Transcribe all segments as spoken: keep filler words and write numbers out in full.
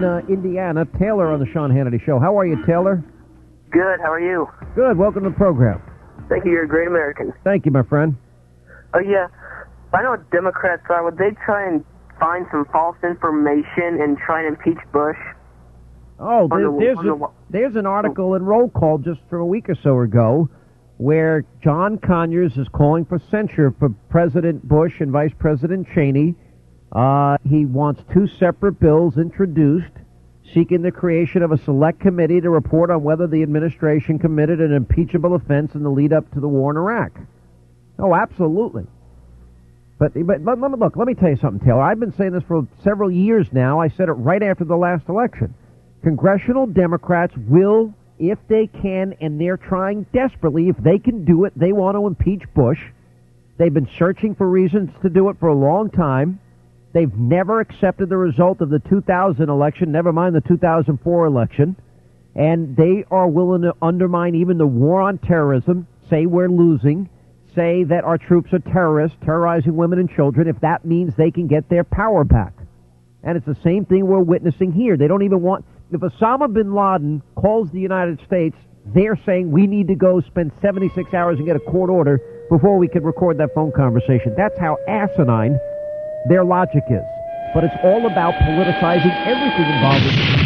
in uh, Indiana. Taylor on the Sean Hannity Show. How are you, Taylor? Good. How are you? Good. Welcome to the program. Thank you. You're a great American. Thank you, my friend. Oh, yeah. I know what Democrats are. Would they try and find some false information and try and impeach Bush? Oh, there, the, there's, a, the, there's an article in Roll Call just from a week or so ago where John Conyers is calling for censure for President Bush and Vice President Cheney. Uh, he wants two separate bills introduced seeking the creation of a select committee to report on whether the administration committed an impeachable offense in the lead-up to the war in Iraq. Oh, absolutely. But, but, but look, let me tell you something, Taylor. I've been saying this for several years now. I said it right after the last election. Congressional Democrats will, if they can, and they're trying desperately, if they can do it, they want to impeach Bush. They've been searching for reasons to do it for a long time. They've never accepted the result of the two thousand election, never mind the two thousand four election. And they are willing to undermine even the war on terrorism, say we're losing, say that our troops are terrorists, terrorizing women and children, if that means they can get their power back. And it's the same thing we're witnessing here. They don't even want... If Osama bin Laden calls the United States, they're saying we need to go spend seventy-six hours and get a court order before we can record that phone conversation. That's how asinine their logic is. But it's all about politicizing everything involved.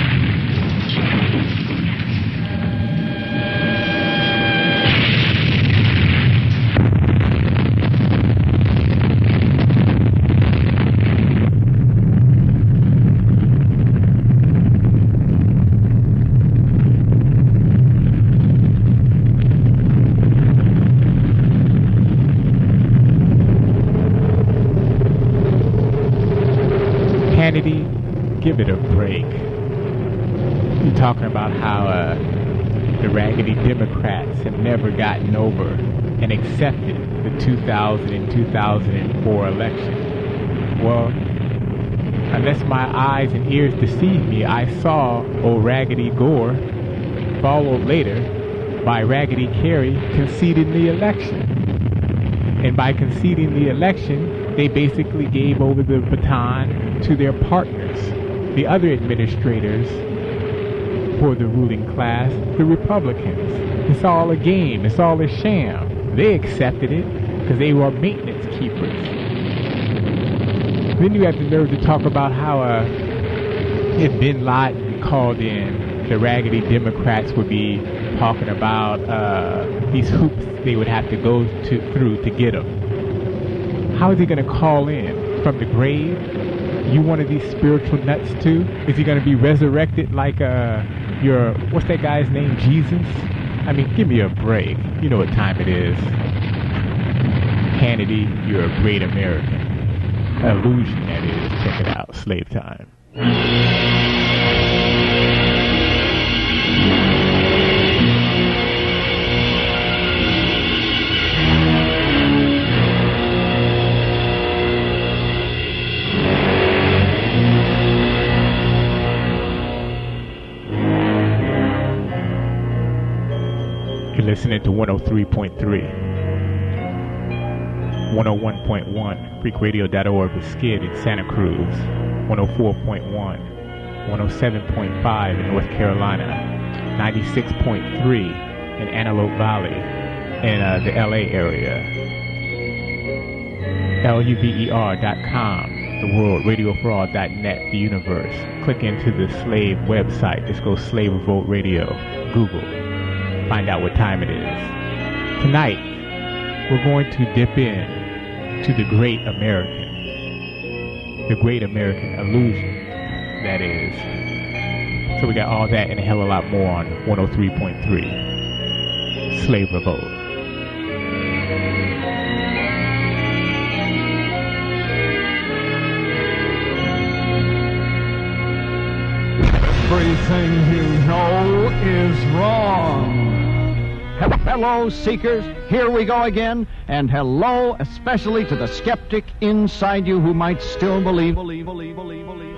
Give it a break. You're talking about how uh, the raggedy Democrats have never gotten over and accepted the two thousand and two thousand four election. Well, unless my eyes and ears deceive me, I saw old Raggedy Gore, followed later by Raggedy Kerry, conceding the election. And by conceding the election, they basically gave over the baton to their partners, the other administrators for the ruling class, the Republicans. It's all a game. It's all a sham. They accepted it because they were maintenance keepers. Then you have the nerve to talk about how uh, if Bin Laden called in, the raggedy Democrats would be talking about uh, these hoops they would have to go to, through to get him. How is he going to call in? From the grave? You one of these spiritual nuts too? Is he going to be resurrected like uh, your, what's that guy's name, Jesus? I mean, give me a break. You know what time it is. Hannity, you're a great American. Illusion, that is. Check it out. Slave Time. You're listening to one oh three point three. one oh one point one, freak radio dot org with Skid in Santa Cruz. one oh four point one, one oh seven point five in North Carolina. ninety-six point three in Antelope Valley in uh, the L A area. L U V E R dot com, the world, radio for all dot net, the universe. Click into the Slave website. Just go Slave Revolt Radio. Google. Find out what time it is. Tonight, we're going to dip in to the great American. The great American illusion, that is. So we got all that and a hell of a lot more on one oh three point three. Slave Revolt. Everything you know is wrong. Hello, seekers. Here we go again. And hello, especially to the skeptic inside you who might still believe, believe, believe, believe, believe.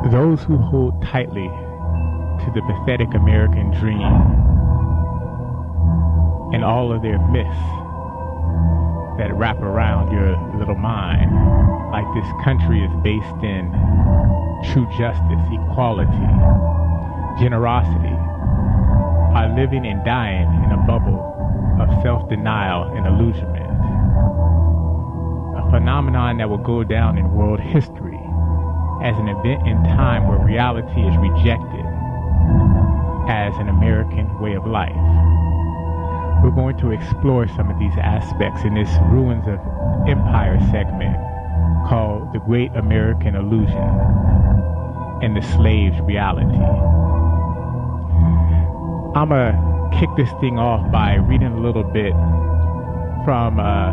those who hold tightly to the pathetic American dream and all of their myths that wrap around your little mind, like this country is based in true justice, equality, generosity, are living and dying in a bubble of self-denial and illusionment. A phenomenon that will go down in world history as an event in time where reality is rejected as an American way of life. We're going to explore some of these aspects in this Ruins of Empire segment called The Great American Illusion and the Slave's Reality. I'm going to kick this thing off by reading a little bit from uh,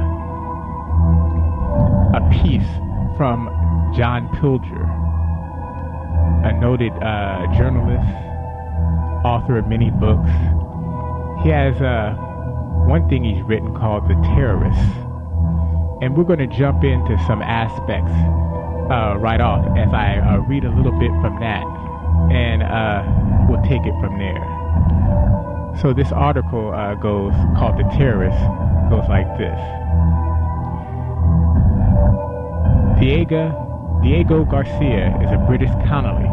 a piece from John Pilger, a noted uh, journalist, author of many books. He has uh, one thing he's written called The Terrorists. And we're going to jump into some aspects uh, right off as I uh, read a little bit from that. And uh, we'll take it from there. So this article uh, goes, called The Terrorists, goes like this. Diego, Diego Garcia is a British colony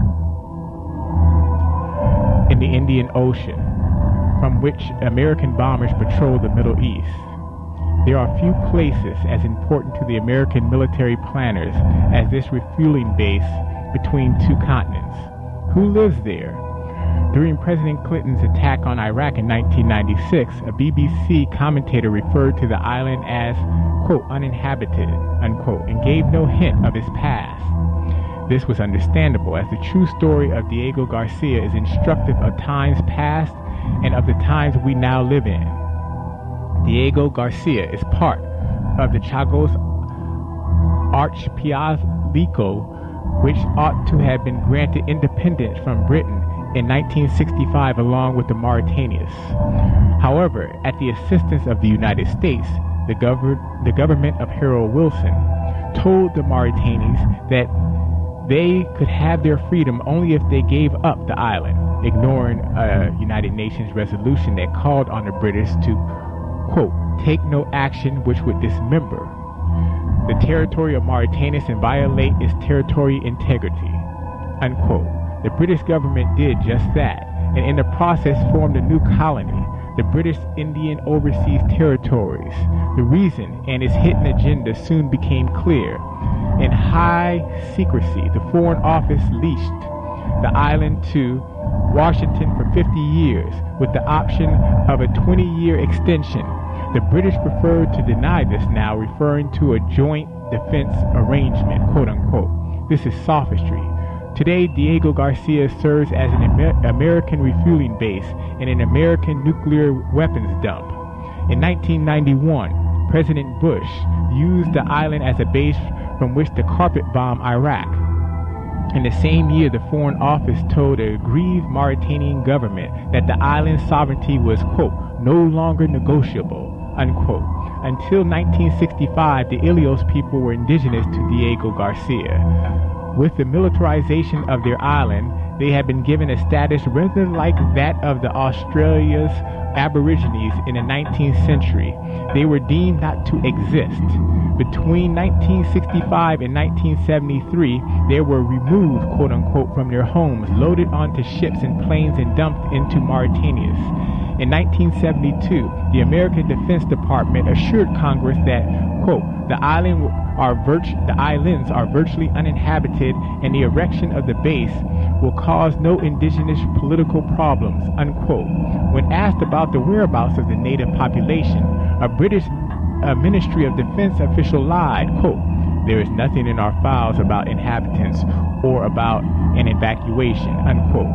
in the Indian Ocean, from which American bombers patrol the Middle East. There are few places as important to the American military planners as this refueling base between two continents. Who lives there? During President Clinton's attack on Iraq in nineteen ninety-six, a B B C commentator referred to the island as, quote, uninhabited, unquote, and gave no hint of its past. This was understandable, as the true story of Diego Garcia is instructive of times past and of the times we now live in. Diego Garcia is part of the Chagos Archipelago, which ought to have been granted independence from Britain in nineteen sixty-five along with the Mauritanians. However, at the assistance of the United States, the, gov- the government of Harold Wilson told the Mauritanians that they could have their freedom only if they gave up the island, ignoring a United Nations resolution that called on the British to, quote, take no action which would dismember the territory of Mauritania and violate its territorial integrity, unquote. The British government did just that, and in the process formed a new colony, the British Indian Overseas Territories. The reason and its hidden agenda soon became clear. In high secrecy, the Foreign Office leased the island to Washington for fifty years, with the option of a twenty-year extension. The British preferred to deny this now, referring to a joint defense arrangement, quote unquote. This is sophistry. Today, Diego Garcia serves as an Amer- American refueling base and an American nuclear weapons dump. In nineteen ninety-one, President Bush used the island as a base from which to carpet bomb Iraq. In the same year, the Foreign Office told the aggrieved Mauritanian government that the island's sovereignty was, quote, no longer negotiable, unquote. Until nineteen sixty-five, the Ilios people were indigenous to Diego Garcia. With the militarization of their island, they had been given a status rather like that of the Australia's Aborigines in the nineteenth century. They were deemed not to exist. Between nineteen sixty-five and nineteen seventy-three, they were removed, quote unquote, from their homes, loaded onto ships and planes, and dumped into Mauritania. In nineteen seventy-two, the American Defense Department assured Congress that, quote, the island are virt- the islands are virtually uninhabited, and the erection of the base will cause no indigenous political problems, unquote. When asked about the whereabouts of the native population, a British uh, Ministry of Defense official lied, quote, there is nothing in our files about inhabitants or about an evacuation, unquote.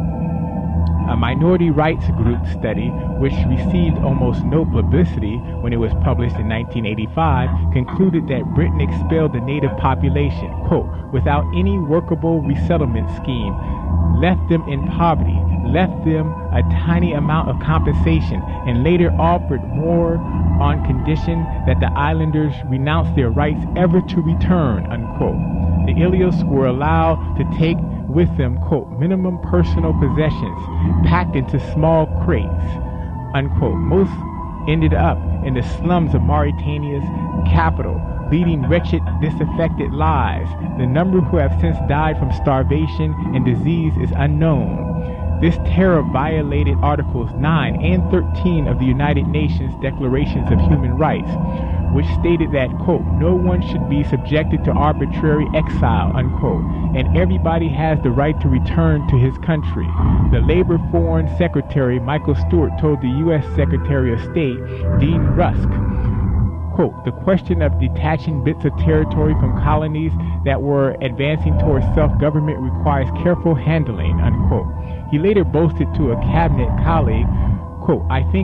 A minority rights group study, which received almost no publicity when it was published in nineteen eighty-five, concluded that Britain expelled the native population, quote, without any workable resettlement scheme, left them in poverty, left them a tiny amount of compensation, and later offered more on condition that the islanders renounce their rights ever to return, unquote. The Ilios were allowed to take with them, quote, minimum personal possessions packed into small crates, unquote. Most ended up in the slums of Mauritania's capital, leading wretched, disaffected lives. The number who have since died from starvation and disease is unknown. This terror violated Articles nine and thirteen of the United Nations Declarations of Human Rights, which stated that, quote, no one should be subjected to arbitrary exile, unquote, and everybody has the right to return to his country. The Labor Foreign Secretary, Michael Stewart, told the U S Secretary of State, Dean Rusk, quote, the question of detaching bits of territory from colonies that were advancing towards self-government requires careful handling, unquote. He later boasted to a cabinet colleague, quote, I think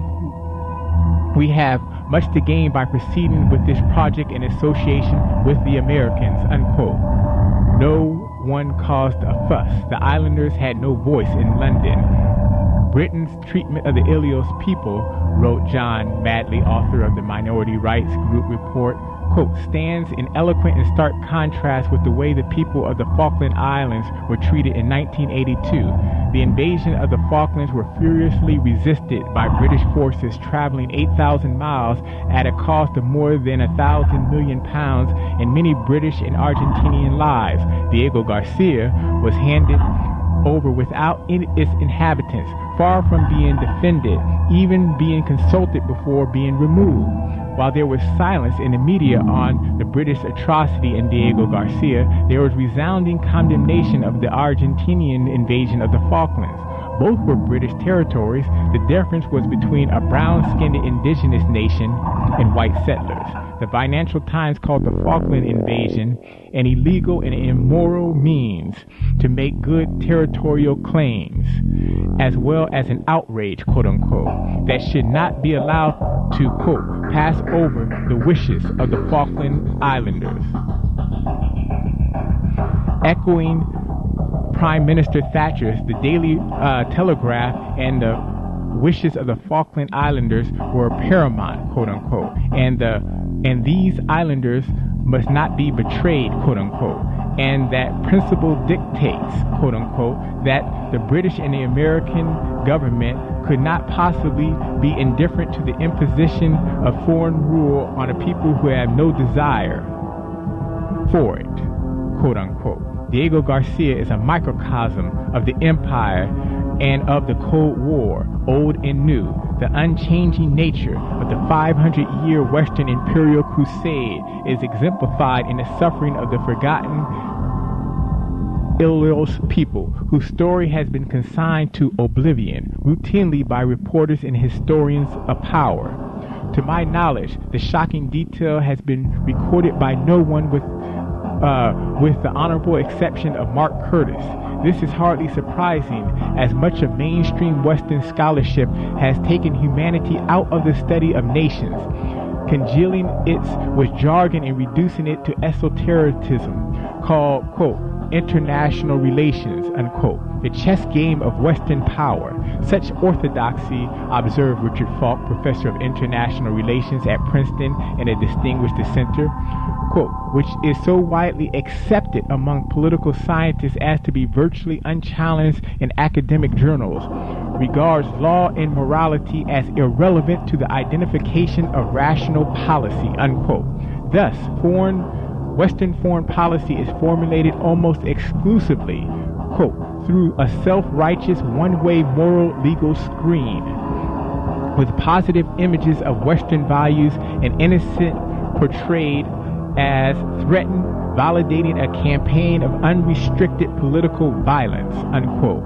we have much to gain by proceeding with this project in association with the Americans, unquote. No one caused a fuss. The islanders had no voice in London. Britain's treatment of the Ilios people, wrote John Madley, author of the Minority Rights Group report, quote, stands in eloquent and stark contrast with the way the people of the Falkland Islands were treated in nineteen eighty-two. The invasion of the Falklands were furiously resisted by British forces traveling eight thousand miles at a cost of more than a thousand million pounds and many British and Argentinian lives. Diego Garcia was handed over without its inhabitants, far from being defended, even being consulted before being removed. While there was silence in the media on the British atrocity in Diego Garcia, there was resounding condemnation of the Argentinian invasion of the Falklands. Both were British territories. The difference was between a brown-skinned indigenous nation and white settlers. The Financial Times called the Falkland invasion an illegal and immoral means to make good territorial claims, as well as an outrage, quote-unquote, that should not be allowed to, quote, pass over the wishes of the Falkland Islanders. Echoing Prime Minister Thatcher's, the Daily uh, Telegraph and the wishes of the Falkland Islanders were paramount, quote-unquote, and the and these islanders must not be betrayed, quote-unquote, and that principle dictates, quote-unquote, that the British and the American government could not possibly be indifferent to the imposition of foreign rule on a people who have no desire for it, quote-unquote. Diego Garcia is a microcosm of the empire and of the Cold War, old and new. The unchanging nature of the five hundred year Western Imperial Crusade is exemplified in the suffering of the forgotten Ilios people, whose story has been consigned to oblivion routinely by reporters and historians of power. To my knowledge, the shocking detail has been recorded by no one with Uh, with the honorable exception of Mark Curtis. This is hardly surprising, as much of mainstream Western scholarship has taken humanity out of the study of nations, congealing it with jargon and reducing it to esotericism, called, quote, international relations, unquote, the chess game of Western power. Such orthodoxy, observed Richard Falk, professor of international relations at Princeton and a distinguished dissenter, quote, which is so widely accepted among political scientists as to be virtually unchallenged in academic journals, regards law and morality as irrelevant to the identification of rational policy, unquote. Thus, foreign Western foreign policy is formulated almost exclusively, quote, through a self-righteous one-way moral legal screen, with positive images of Western values and innocent portrayed as threatened, validating a campaign of unrestricted political violence, unquote.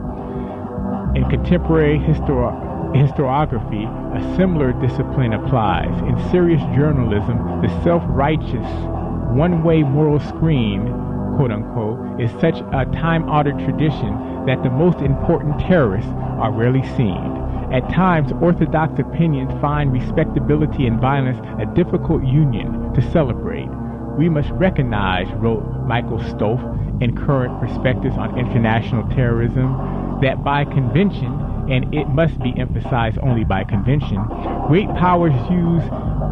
In contemporary histori- historiography, a similar discipline applies. In serious journalism, the self-righteous one-way moral screen, quote-unquote, is such a time-honored tradition that the most important terrorists are rarely seen. At times, orthodox opinions find respectability and violence a difficult union to celebrate. We must recognize, wrote Michael Stoff in Current Perspectives on International Terrorism, that by convention, and it must be emphasized only by convention, great powers use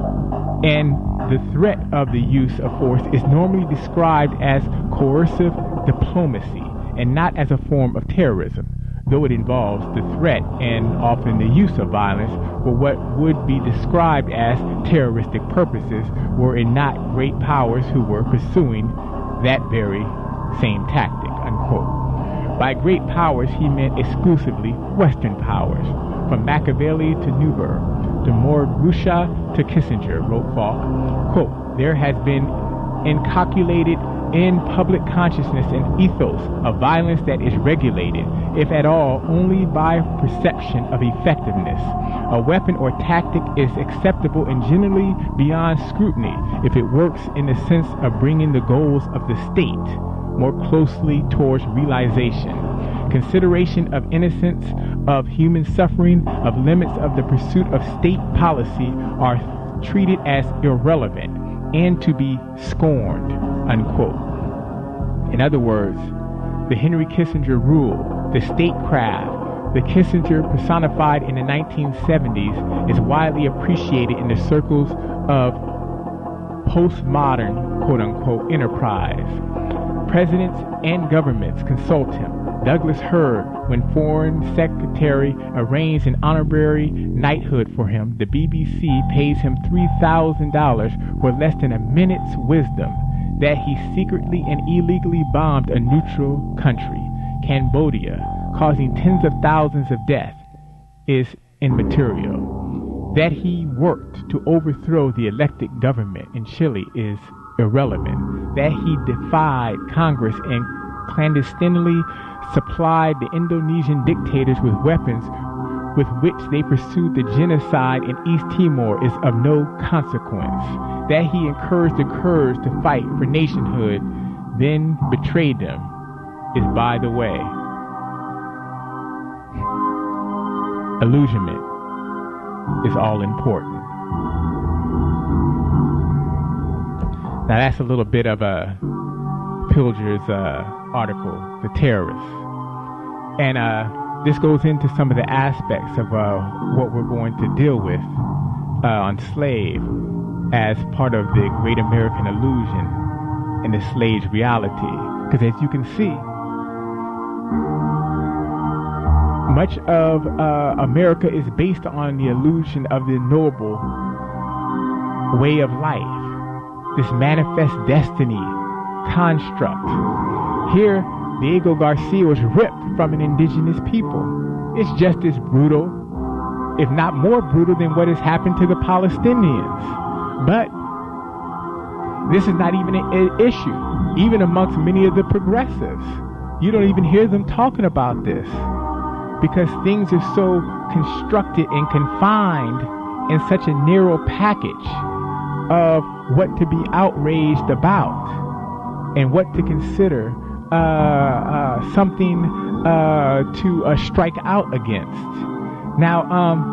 and the threat of the use of force is normally described as coercive diplomacy, and not as a form of terrorism, though it involves the threat and often the use of violence for what would be described as terroristic purposes were it not great powers who were pursuing that very same tactic, unquote. By great powers, he meant exclusively Western powers, from Machiavelli to Newberg, to Moore-Gusha to Kissinger, wrote Falk, quote, there has been inculcated in public consciousness an ethos of violence that is regulated, if at all, only by perception of effectiveness. A weapon or tactic is acceptable and generally beyond scrutiny if it works in the sense of bringing the goals of the state more closely towards realization. Consideration of innocence, of human suffering, of limits of the pursuit of state policy are treated as irrelevant and to be scorned, unquote. In other words, the Henry Kissinger rule, the statecraft, the Kissinger personified in the nineteen seventies is widely appreciated in the circles of postmodern, quote-unquote, enterprise. Presidents and governments consult him. Douglas Hurd, when Foreign Secretary, arranged an honorary knighthood for him. The B B C pays him three thousand dollars for less than a minute's wisdom that he secretly and illegally bombed a neutral country, Cambodia, causing tens of thousands of deaths, is immaterial. That he worked to overthrow the elected government in Chile is irrelevant. That he defied Congress and clandestinely supplied the Indonesian dictators with weapons with which they pursued the genocide in East Timor is of no consequence. That he encouraged the Kurds to fight for nationhood, then betrayed them, is by the way. Illusionment is all important. Now that's a little bit of a Pilger's uh, article, The Terrorists. And uh, this goes into some of the aspects of uh, what we're going to deal with uh, on slave as part of the Great American Illusion and the slave's reality. Because as you can see, much of uh, America is based on the illusion of the noble way of life, this manifest destiny construct. Here, Diego Garcia was ripped from an indigenous people. It's just as brutal, if not more brutal, than what has happened to the Palestinians. But this is not even an issue, even amongst many of the progressives. You don't even hear them talking about this because things are so constructed and confined in such a narrow package of what to be outraged about and what to consider uh, uh, something uh, to uh, strike out against. Now, um,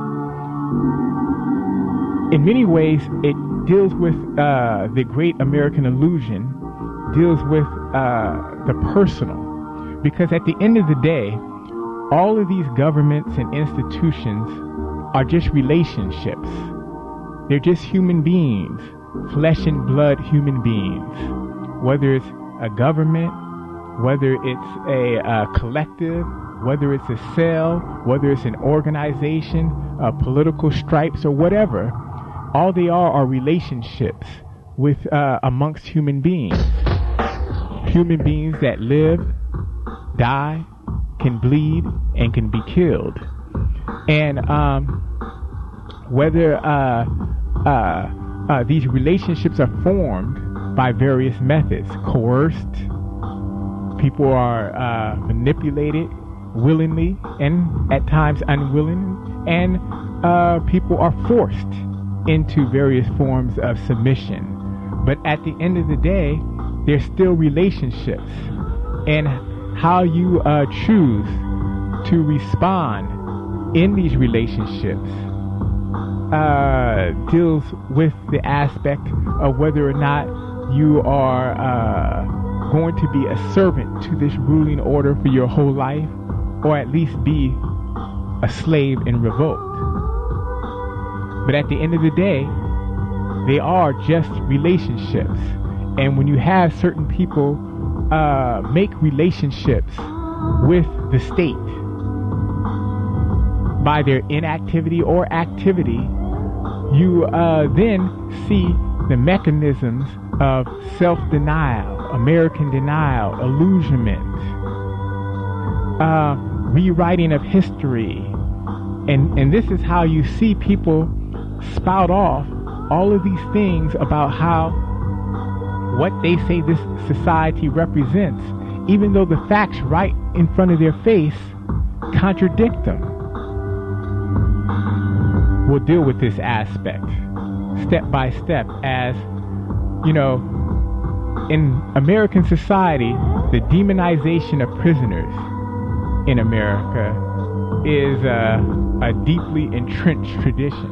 in many ways, it deals with uh, the Great American Illusion, deals with uh, the personal, because at the end of the day, all of these governments and institutions are just relationships. They're just human beings, flesh and blood human beings. Whether it's a government, whether it's a, a collective, whether it's a cell, whether it's an organization, uh, political stripes, or whatever, all they are are relationships with uh, amongst human beings. Human beings that live, die, can bleed, and can be killed. And um, whether uh, uh, uh, these relationships are formed by various methods, coerced, people are uh, manipulated willingly and at times unwilling, and uh, people are forced into various forms of submission. But at the end of the day, there's still relationships, and how you uh, choose to respond in these relationships uh, deals with the aspect of whether or not you are uh, going to be a servant to this ruling order for your whole life, or at least be a slave in revolt. But at the end of the day, they are just relationships. And when you have certain people uh, make relationships with the state by their inactivity or activity, you uh, then see the mechanisms of self-denial, American denial, illusionment, uh, rewriting of history. And, and this is how you see people spout off all of these things about how what they say this society represents, even though the facts right in front of their face contradict them. We'll deal with this aspect step by step as, you know, in American society, the demonization of prisoners in America is uh, a deeply entrenched tradition.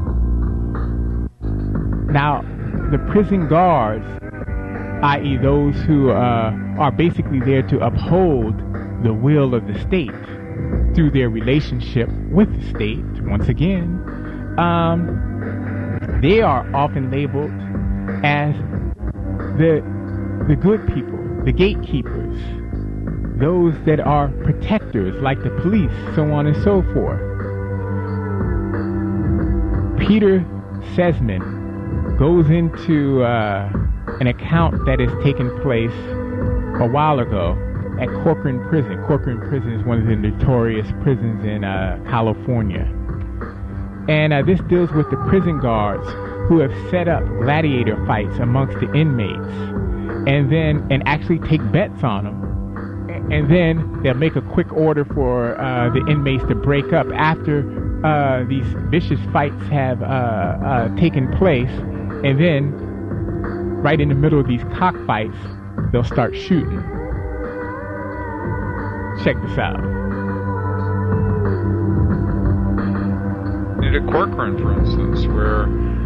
Now, the prison guards, that is those who uh, are basically there to uphold the will of the state through their relationship with the state, once again, um, they are often labeled as the the good people, the gatekeepers, those that are protectors, like the police, so on and so forth. Peter Sesman goes into uh, an account that has taken place a while ago at Corcoran Prison. Corcoran Prison is one of the notorious prisons in uh, California. And uh, this deals with the prison guards who have set up gladiator fights amongst the inmates, and then and actually take bets on them. And then they'll make a quick order for uh, the inmates to break up after uh, these vicious fights have uh, uh, taken place. And then, right in the middle of these cockfights, they'll start shooting. Check this out. At Corcoran, for instance, where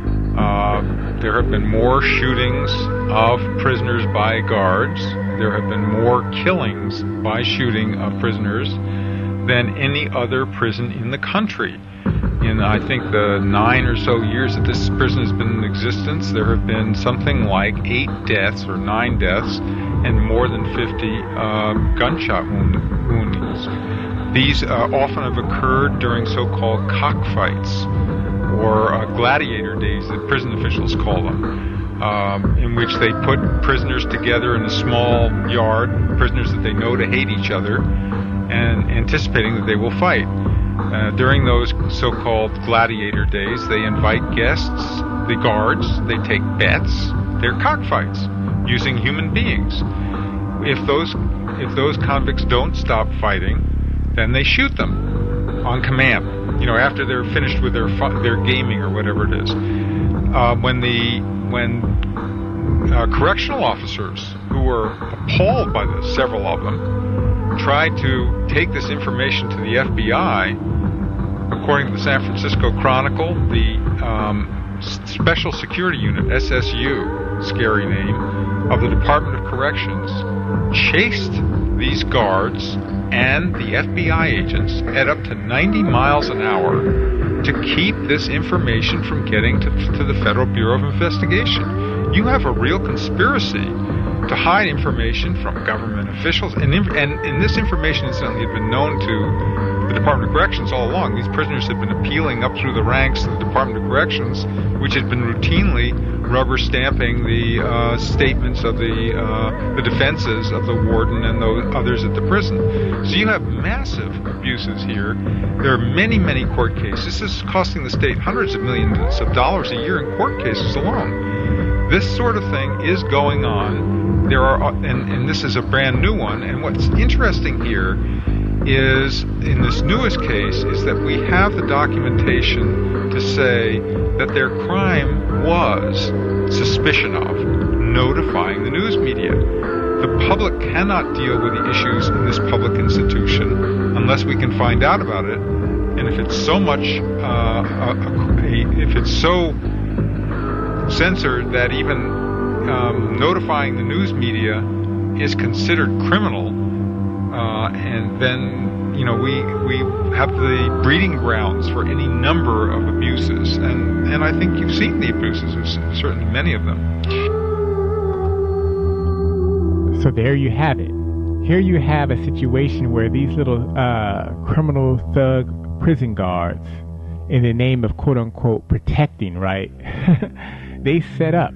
uh, there have been more shootings of prisoners by guards, there have been more killings by shooting of prisoners than any other prison in the country. In, I think, the nine or so years that this prison has been in existence, there have been something like eight deaths or nine deaths and more than fifty uh, gunshot wound, woundings. These uh, often have occurred during so-called cockfights, or uh, gladiator days that prison officials call them, um, in which they put prisoners together in a small yard, prisoners that they know to hate each other, and anticipating that they will fight. Uh, during those so-called gladiator days, they invite guests, the guards, they take bets, they're cockfights, using human beings. If those, if those convicts don't stop fighting, then they shoot them on command, you know, after they're finished with their fu- their gaming or whatever it is. Uh, when the when uh, correctional officers, who were appalled by this, several of them, tried to take this information to the F B I, according to the San Francisco Chronicle, the um, Special Security Unit, S S U, scary name, of the Department of Corrections, chased these guards and the F B I agents at up to ninety miles an hour to keep this information from getting to, to the Federal Bureau of Investigation. You have a real conspiracy to hide information from government officials, and, and, and this information incidentally had been known to the Department of Corrections all along. These prisoners had been appealing up through the ranks to the Department of Corrections, which had been routinely rubber stamping the uh, statements of the uh, the defenses of the warden and the others at the prison. So you have massive abuses here. There are many, many court cases. This is costing the state hundreds of millions of dollars a year in court cases alone. This sort of thing is going on. There are, and, and this is a brand new one. And what's interesting here is, in this newest case, is that we have the documentation to say that their crime was suspicion of notifying the news media. The public cannot deal with the issues in this public institution unless we can find out about it. And if it's so much, uh, a, a, if it's so censored that even um, notifying the news media is considered criminal, uh, and then you know we we have the breeding grounds for any number of abuses, and and I think you've seen the abuses, certainly many of them. So there you have it. here you have a situation where these little uh, criminal thug prison guards, in the name of quote-unquote protecting, right, they set up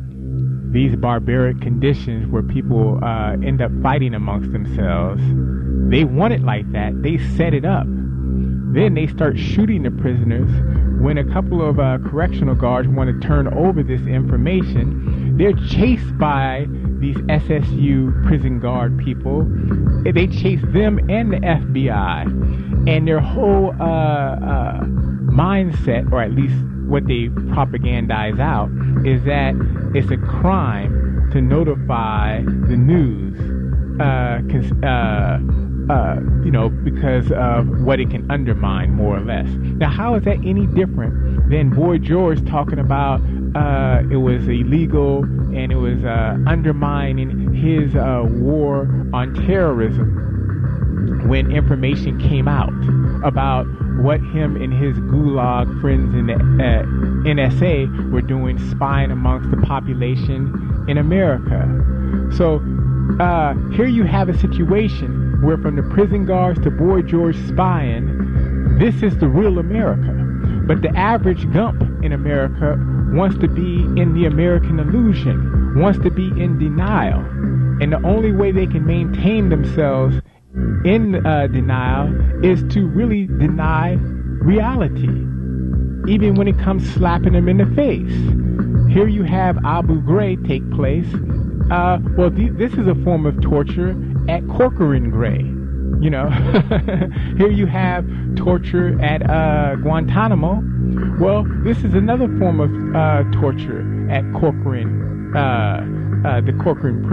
these barbaric conditions where people uh, end up fighting amongst themselves. They want it like that. They set it up. Then they start shooting the prisoners. When a couple of uh, correctional guards want to turn over this information, they're chased by these S S U prison guard people. They chase them and the F B I. And their whole uh, uh, mindset, or at least what they propagandize out, is that it's a crime to notify the news, uh, cause, uh, uh, you know, because of what it can undermine, more or less. Now, how is that any different than Boy George talking about uh, it was illegal and it was uh, undermining his uh, war on terrorism when information came out about what him and his gulag friends in the uh, N S A were doing, spying amongst the population in America. So uh, here you have a situation where from the prison guards to Boy George spying, this is the real America. But the average Gump in America wants to be in the American illusion, wants to be in denial. And the only way they can maintain themselves in uh, denial is to really deny reality, even when it comes slapping them in the face. Here you have Abu Ghraib take place. Uh, well, th- this is a form of torture at Corcoran Gray. You know, here you have torture at uh, Guantanamo. Well, this is another form of uh, torture at Corcoran, uh, uh, the Corcoran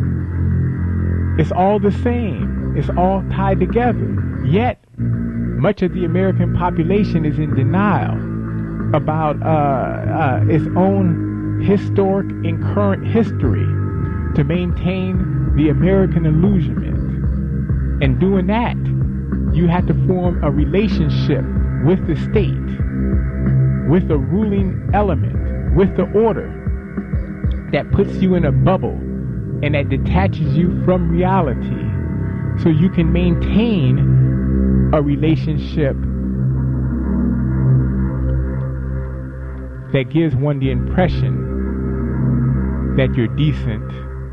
prison. It's all the same. It's all tied together. Yet, much of the American population is in denial about uh, uh, its own historic and current history to maintain the American illusionment. And doing that, you have to form a relationship with the state, with the ruling element, with the order that puts you in a bubble and that detaches you from reality, so you can maintain a relationship that gives one the impression that you're decent,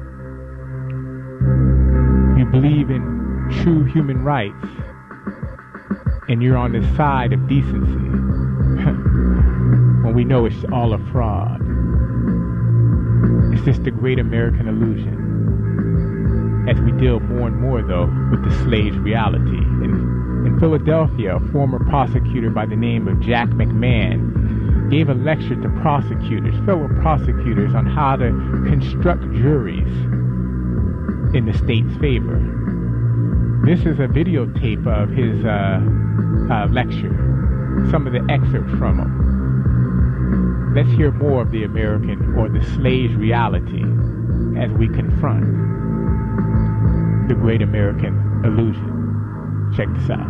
you believe in true human rights, and you're on the side of decency, when we know it's all a fraud. It's just the great American illusion. As we deal more and more, though, with the slave's reality. In, in Philadelphia, a former prosecutor by the name of Jack McMahon gave a lecture to prosecutors, fellow prosecutors, on how to construct juries in the state's favor. This is a videotape of his uh, uh, lecture, some of the excerpts from him. Let's hear more of the American or the slave's reality as we confront the great American illusion. Check this out.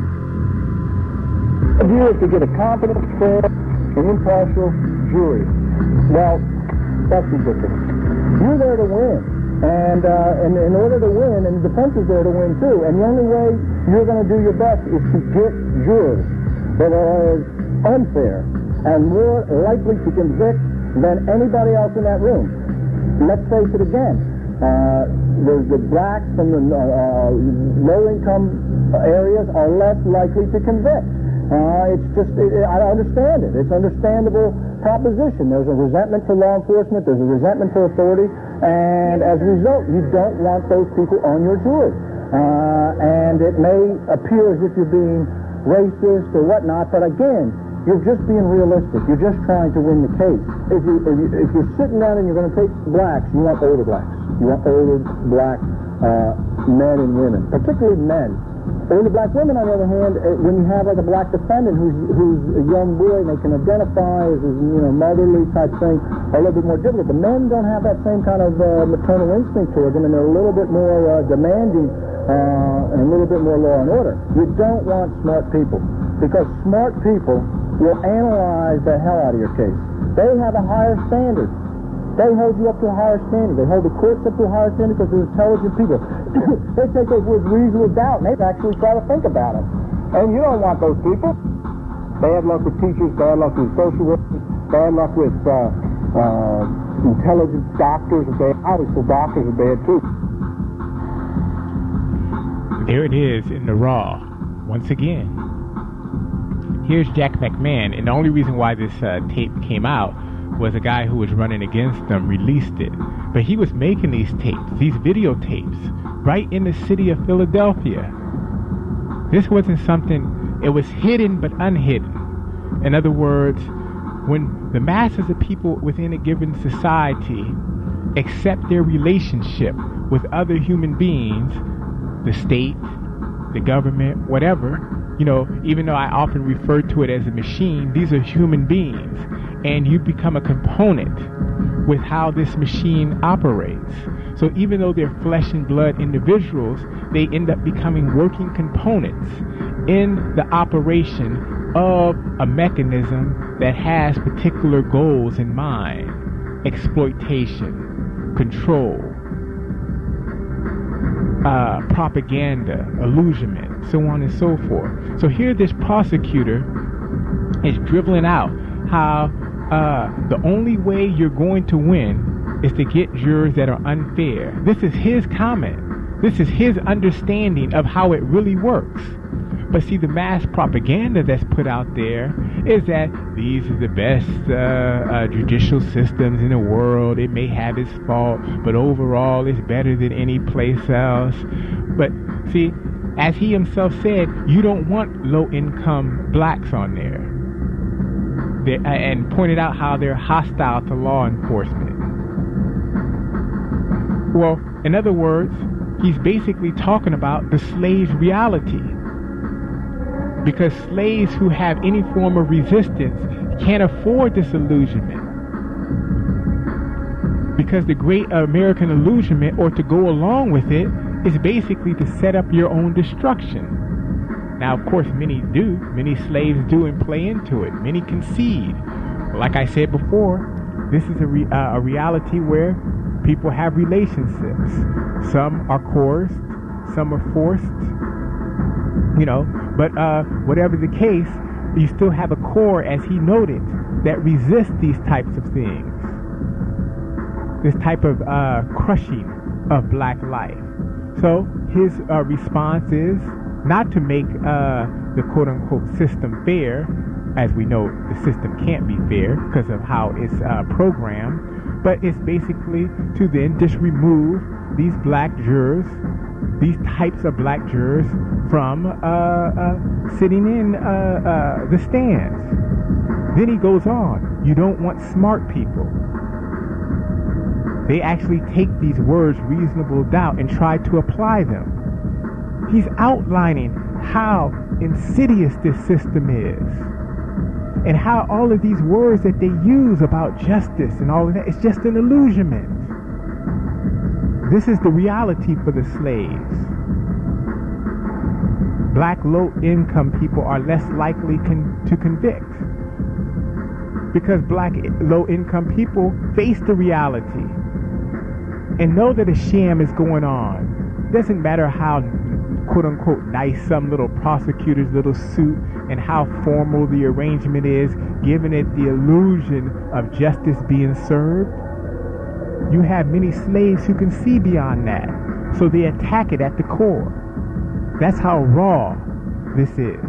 The view is to get a competent, fair, and impartial jury. Well, that's ridiculous. You're there to win. And, uh, and in order to win, and the defense is there to win too, and the only way you're going to do your best is to get jurors that are unfair and more likely to convict than anybody else in that room. Let's face it again. Uh, the, the blacks from the uh, low-income areas are less likely to convict. Uh, it's just, it, I understand it. It's understandable proposition. There's a resentment for law enforcement. There's a resentment for authority. And as a result, you don't want those people on your jury. Uh, and it may appear as if you're being racist or whatnot, but again, you're just being realistic. You're just trying to win the case. If, you, if, you, if you're sitting down and you're going to take blacks, you want older blacks. You want older black uh, men and women, particularly men. Older black women, on the other hand, when you have like a black defendant who's who's a young boy and they can identify as a, you know, motherly type thing, are a little bit more difficult. The men don't have that same kind of uh, maternal instinct toward them, and they're a little bit more uh, demanding uh, and a little bit more law and order. You don't want smart people, because smart people will analyze the hell out of your case. They have a higher standard. They hold you up to a higher standard. They hold the courts up to a higher standard because they're intelligent people. They take those words reasonable doubt, and they actually try to think about it. And you don't want those people. Bad luck with teachers, bad luck with social workers, bad luck with uh, uh, intelligent doctors. Bad. Obviously, doctors are bad, too. There it is in the raw, once again. Here's Jack McMahon, and the only reason why this uh, tape came out was a guy who was running against them released it. But he was making these tapes, these videotapes, right in the city of Philadelphia. This wasn't something, it was hidden but unhidden. In other words, when the masses of people within a given society accept their relationship with other human beings, the state, the government, whatever, you know, even though I often refer to it as a machine, these are human beings. And you become a component with how this machine operates. So even though they're flesh and blood individuals, they end up becoming working components in the operation of a mechanism that has particular goals in mind: exploitation, control, uh, propaganda, illusionment, so on and so forth. So here this prosecutor is dribbling out how uh, the only way you're going to win is to get jurors that are unfair. This is his comment. This is his understanding of how it really works. But see, the mass propaganda that's put out there is that these are the best uh, uh, judicial systems in the world. It may have its fault, but overall it's better than any place else. But see, as he himself said, you don't want low-income blacks on there. They, uh, and pointed out how they're hostile to law enforcement. Well, in other words, he's basically talking about the slave's reality. Because slaves who have any form of resistance can't afford this illusionment. Because the great American illusionment, or to go along with it, is basically to set up your own destruction. Now, of course, many do. Many slaves do and play into it. Many concede. Like I said before, this is a, re- uh, a reality where people have relationships. Some are coerced. Some are forced. You know, but uh, whatever the case, you still have a core, as he noted, that resists these types of things. This type of uh, crushing of black life. So his uh, response is not to make uh, the quote-unquote system fair. As we know, the system can't be fair because of how it's uh, programmed, but it's basically to then just remove these black jurors, these types of black jurors, from uh, uh, sitting in uh, uh, the stands. Then he goes on, you don't want smart people. They actually take these words, reasonable doubt, and try to apply them. He's outlining how insidious this system is, and how all of these words that they use about justice and all of that, it's just an illusionment. This is the reality for the slaves. Black low-income people are less likely con- to convict, because black low-income people face the reality and know that a sham is going on. Doesn't matter how quote-unquote nice some little prosecutor's little suit and how formal the arrangement is, giving it the illusion of justice being served. You have many slaves who can see beyond that, so they attack it at the core. That's how raw this is.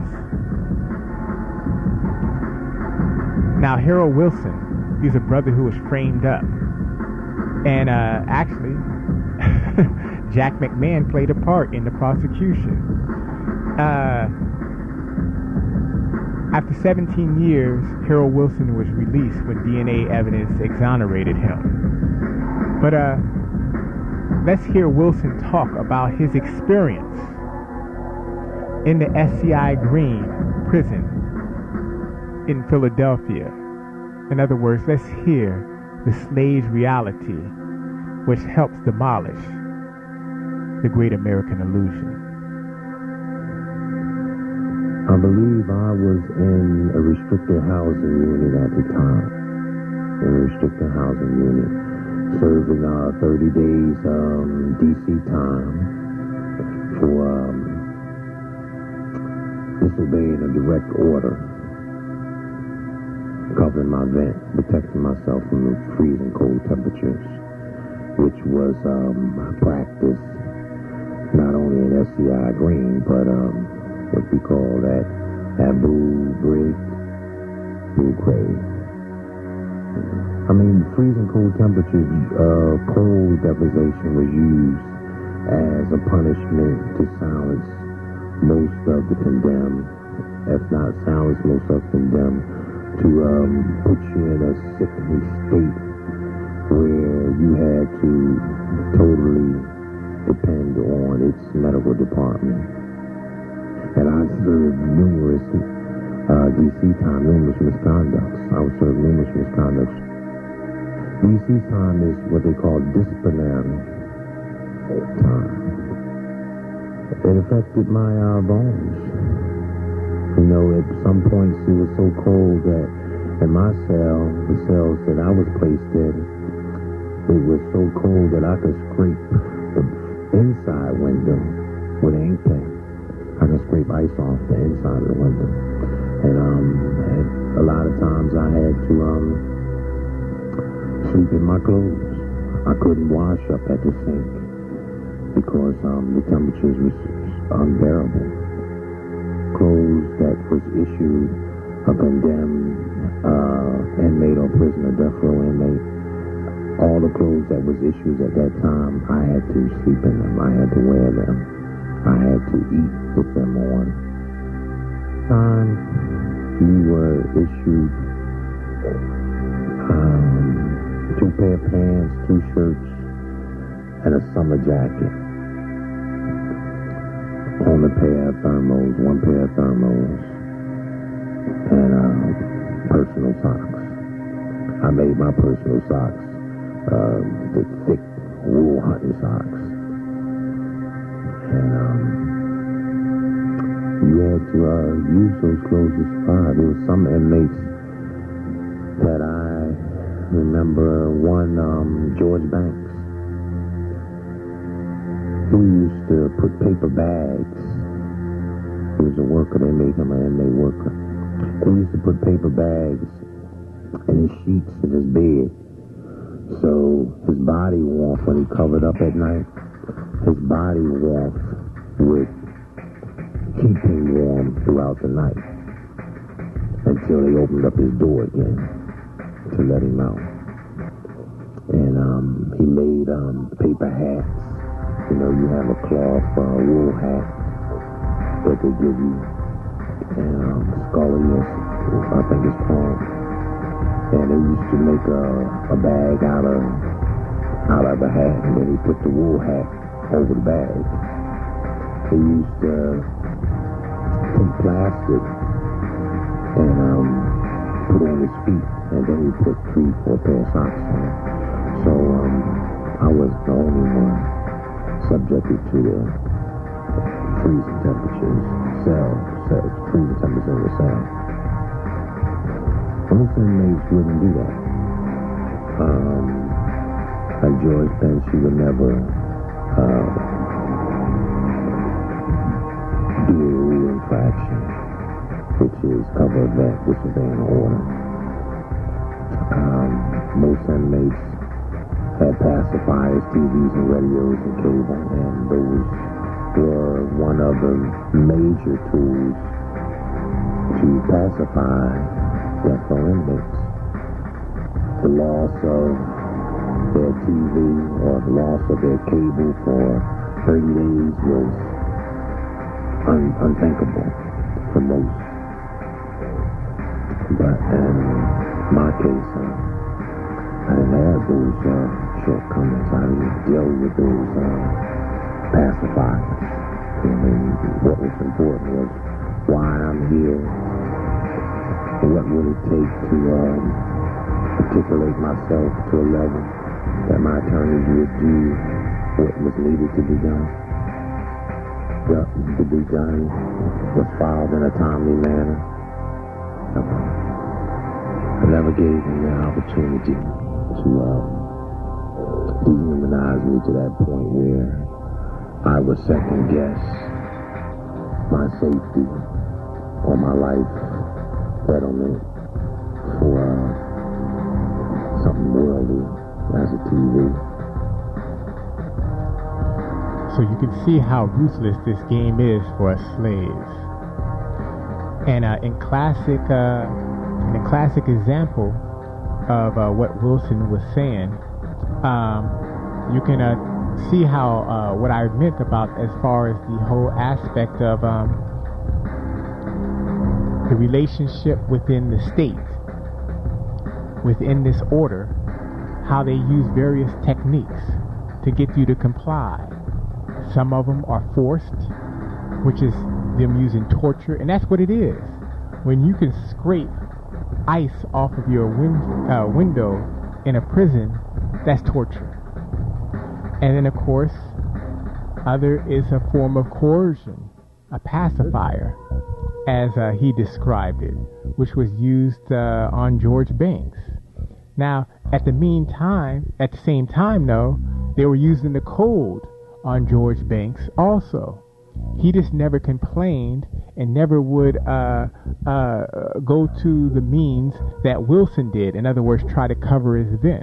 Now, Harold Wilson, he's a brother who was framed up. And uh, actually, Jack McMahon played a part in the prosecution. Uh, after seventeen years, Harold Wilson was released when D N A evidence exonerated him. But uh, let's hear Wilson talk about his experience in the S C I Green prison in Philadelphia. In other words, let's hear the slave's reality, which helps demolish the great American illusion. I believe I was in a restricted housing unit at the time. In a restricted housing unit. serving uh, thirty days um, D C time for um, disobeying a direct order, covering my vent, protecting myself from the freezing cold temperatures, which was um, practiced not only in S C I Green, but um, what we call that Abu Ghraib, Abu Ghraib. I mean, freezing cold temperatures, uh, cold deprivation was used as a punishment to silence most of the condemned, if not silence most of the condemned, to um, put you in a sickly state where you had to totally depend on its medical department. And I served numerous uh, D C time, numerous misconducts. I was served numerous misconducts. D C time is what they call disciplinary time. It affected my uh, bones. You know, at some points it was so cold that in my cell, the cells that I was placed in, it was so cold that I could scrape the inside window with an ink pen. I could scrape ice off the inside of the window. And um, and a lot of times I had to um, sleep in my clothes. I couldn't wash up at the sink because um, the temperatures was unbearable. Clothes that was issued a condemned uh, inmate or prisoner, death row inmate, all the clothes that was issued at that time, I had to sleep in them. I had to wear them. I had to eat with them on. Time you were issued um, two pair of pants, two shirts, and a summer jacket. On a pair of thermals, one pair of thermals, and uh, personal socks. I made my personal socks uh, the thick wool hunting socks. And um, you had to uh, use those clothes to survive. There were some inmates that I remember, one, um, George Banks, who used to put paper bags. He was a worker. They made him an inmate worker. He used to put paper bags in his sheets in his bed. So his body warmth, when he covered up at night, his body warmth would keep him warm throughout the night until they opened up his door again to let him out. And um, he made um, paper hats. You know, you have a cloth uh, wool hat that they give you, and um, scullions, I think it's called. And they used to make a, a bag out of out of a hat, and then he put the wool hat over the bag. They used to take plastic and um, put it on his feet, and then he put three, four pair of socks on. So um, I was the only one subjected to the freezing temperatures, cell, cell, freezing temperatures in the cell. Most inmates wouldn't do that. Um, like George Bench, he would never uh, do a rule infraction, which is cover a vent, disobeying an order. Um, most inmates had pacifiers, T Vs and radios and cable, and those were one of the major tools to pacify death row inmates. The loss of their T V or the loss of their cable for thirty days was un- unthinkable for most. But in my case, uh, I didn't have those uh, shortcomings. I didn't deal with those uh, pacifiers. I mean, what was important was why I'm here. What would it take to um, articulate myself to a level that my attorneys would do what was needed to be done? What to be done was filed in a timely manner. I never gave them the opportunity to um, dehumanized me to that point where I would second guess my safety or my life settlement for uh, something worldly as a T V. So you can see how ruthless this game is for us slaves. And uh, in classic, uh, in a classic example of uh, what Wilson was saying, um, you can uh, see how uh, what I meant about as far as the whole aspect of um, the relationship within the state, within this order, how they use various techniques to get you to comply. Some of them are forced, which is them using torture, and that's what it is. When you can scrape ice off of your win- uh, window in a prison, that's torture. And then, of course, other is a form of coercion, a pacifier, as uh, he described it, which was used uh, on George Banks. Now, at the meantime, at the same time, though, they were using the code on George Banks also. He just never complained and never would uh, uh, go to the means that Wilson did. In other words, try to cover his event.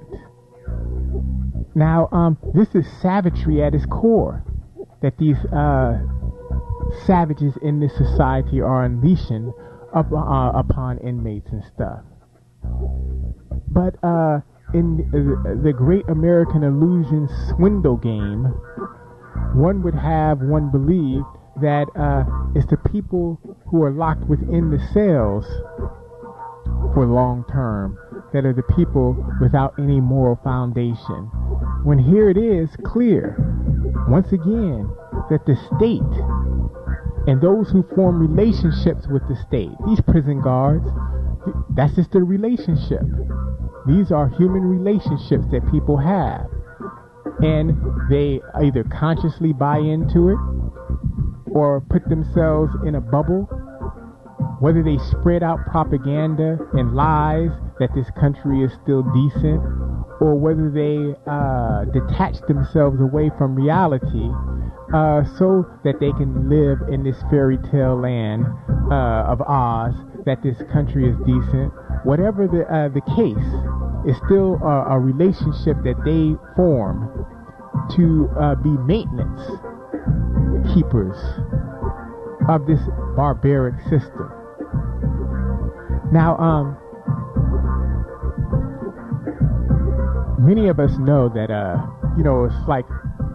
Now, um, this is savagery at its core, that these uh, savages in this society are unleashing up, uh, upon inmates and stuff. But uh, in the, the Great American Illusion swindle game, one would have one believe that uh, it's the people who are locked within the cells for long term that are the people without any moral foundation. When here it is clear, once again, that the state and those who form relationships with the state, these prison guards, that's just a relationship. These are human relationships that people have. And they either consciously buy into it or put themselves in a bubble, whether they spread out propaganda and lies that this country is still decent, or whether they uh, detach themselves away from reality uh, so that they can live in this fairy tale land uh, of Oz, that this country is decent. Whatever the, uh, the case, it's still a, a relationship that they form to uh, be maintenance keepers of this barbaric system. Now, um, many of us know that, uh, you know, it's like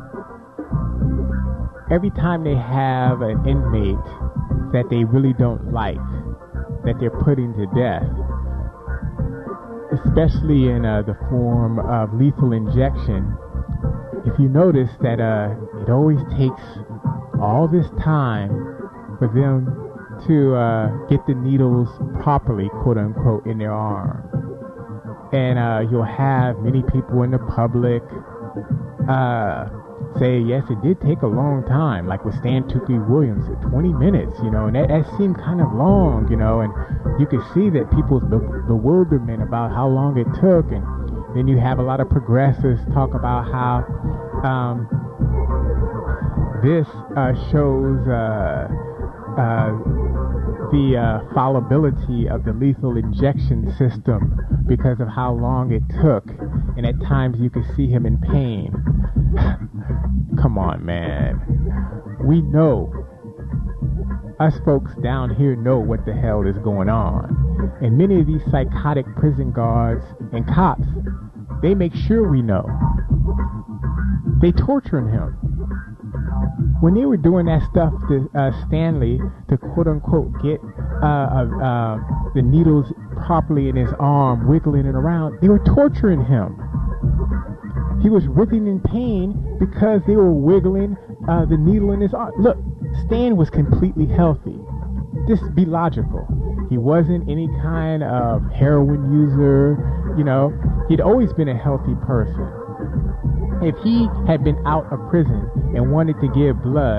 every time they have an inmate that they really don't like, that they're putting to death, especially in uh, the form of lethal injection, if you notice that uh, it always takes all this time for them to uh, get the needles properly, quote unquote, in their arm. And uh, you'll have many people in the public uh, say, yes, it did take a long time, like with Stan Tukey Williams, at twenty minutes, you know, and that, that seemed kind of long, you know, and you could see that people's be- bewilderment about how long it took. And then you have a lot of progressives talk about how um, this uh, shows uh, uh, the uh, fallibility of the lethal injection system because of how long it took, and at times you could see him in pain. Come on, man. We know, us folks down here know what the hell is going on. And many of these psychotic prison guards and cops, they make sure we know. They torturing him. When they were doing that stuff to uh, Stanley to quote-unquote get uh, uh, uh, the needles properly in his arm, wiggling it around, they were torturing him. He was writhing in pain because they were wiggling uh, the needle in his arm. Look, Stan was completely healthy. Just be logical. He wasn't any kind of heroin user, you know. He'd always been a healthy person. If he had been out of prison and wanted to give blood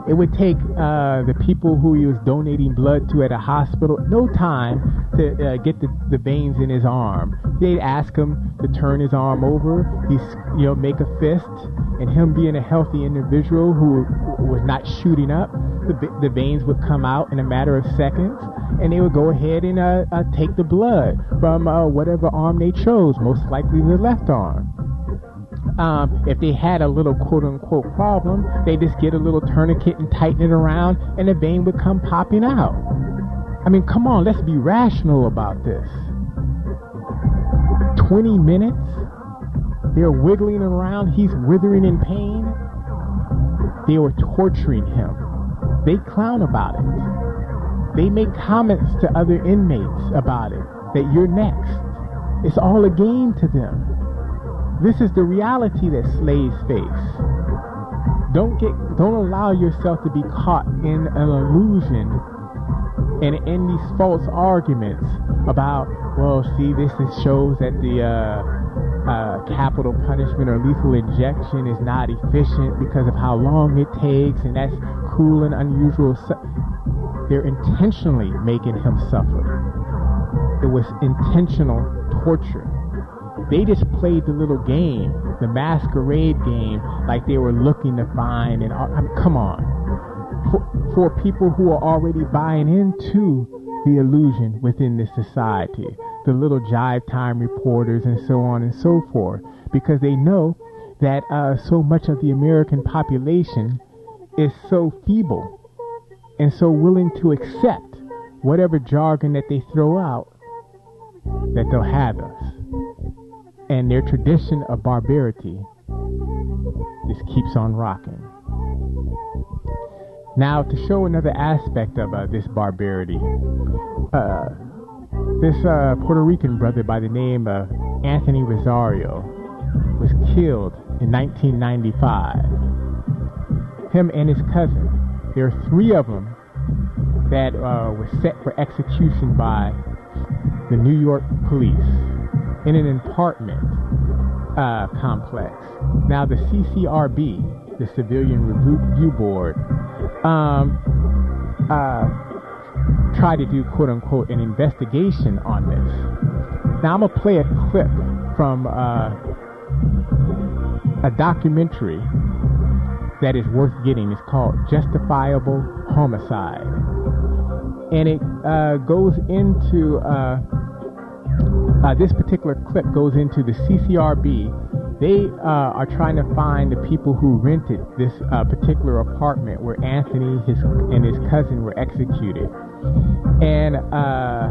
it would take uh, the people who he was donating blood to at a hospital no time to uh, get the, the veins in his arm. They'd ask him to turn his arm over, he's, you know, make a fist, and him being a healthy individual who was not shooting up, the, the veins would come out in a matter of seconds, and they would go ahead and uh, uh, take the blood from uh, whatever arm they chose, most likely the left arm. Um, if they had a little quote-unquote problem, they just get a little tourniquet and tighten it around, and the vein would come popping out. I mean, come on, let's be rational about this. twenty minutes? They're wiggling around, he's withering in pain. They were torturing him. They clown about it. They make comments to other inmates about it, that you're next. It's all a game to them. This is the reality that slaves face. Don't get, don't allow yourself to be caught in an illusion and in these false arguments about, well, see, this is, shows that the uh, uh, capital punishment or lethal injection is not efficient because of how long it takes, and that's cruel and unusual. Su- They're intentionally making him suffer. It was intentional torture. They just played the little game, the masquerade game, like they were looking to find. And I mean, come on, for, for people who are already buying into the illusion within this society, the little jive time reporters and so on and so forth, because they know that uh, so much of the American population is so feeble and so willing to accept whatever jargon that they throw out, that they'll have us. And their tradition of barbarity just keeps on rocking. Now, to show another aspect of uh, this barbarity, uh, this uh, Puerto Rican brother by the name of Anthony Rosario was killed in nineteen ninety-five. Him and his cousin. There are three of them that uh, were set for execution by the New York police in an apartment uh, complex. Now, the C C R B, the Civilian Review Board, um, uh, tried to do, quote-unquote, an investigation on this. Now, I'm going to play a clip from uh, a documentary that is worth getting. It's called Justifiable Homicide. And it uh, goes into... Uh, Uh, this particular clip goes into the C C R B. They uh, are trying to find the people who rented this uh, particular apartment where Anthony his, and his cousin were executed. And uh,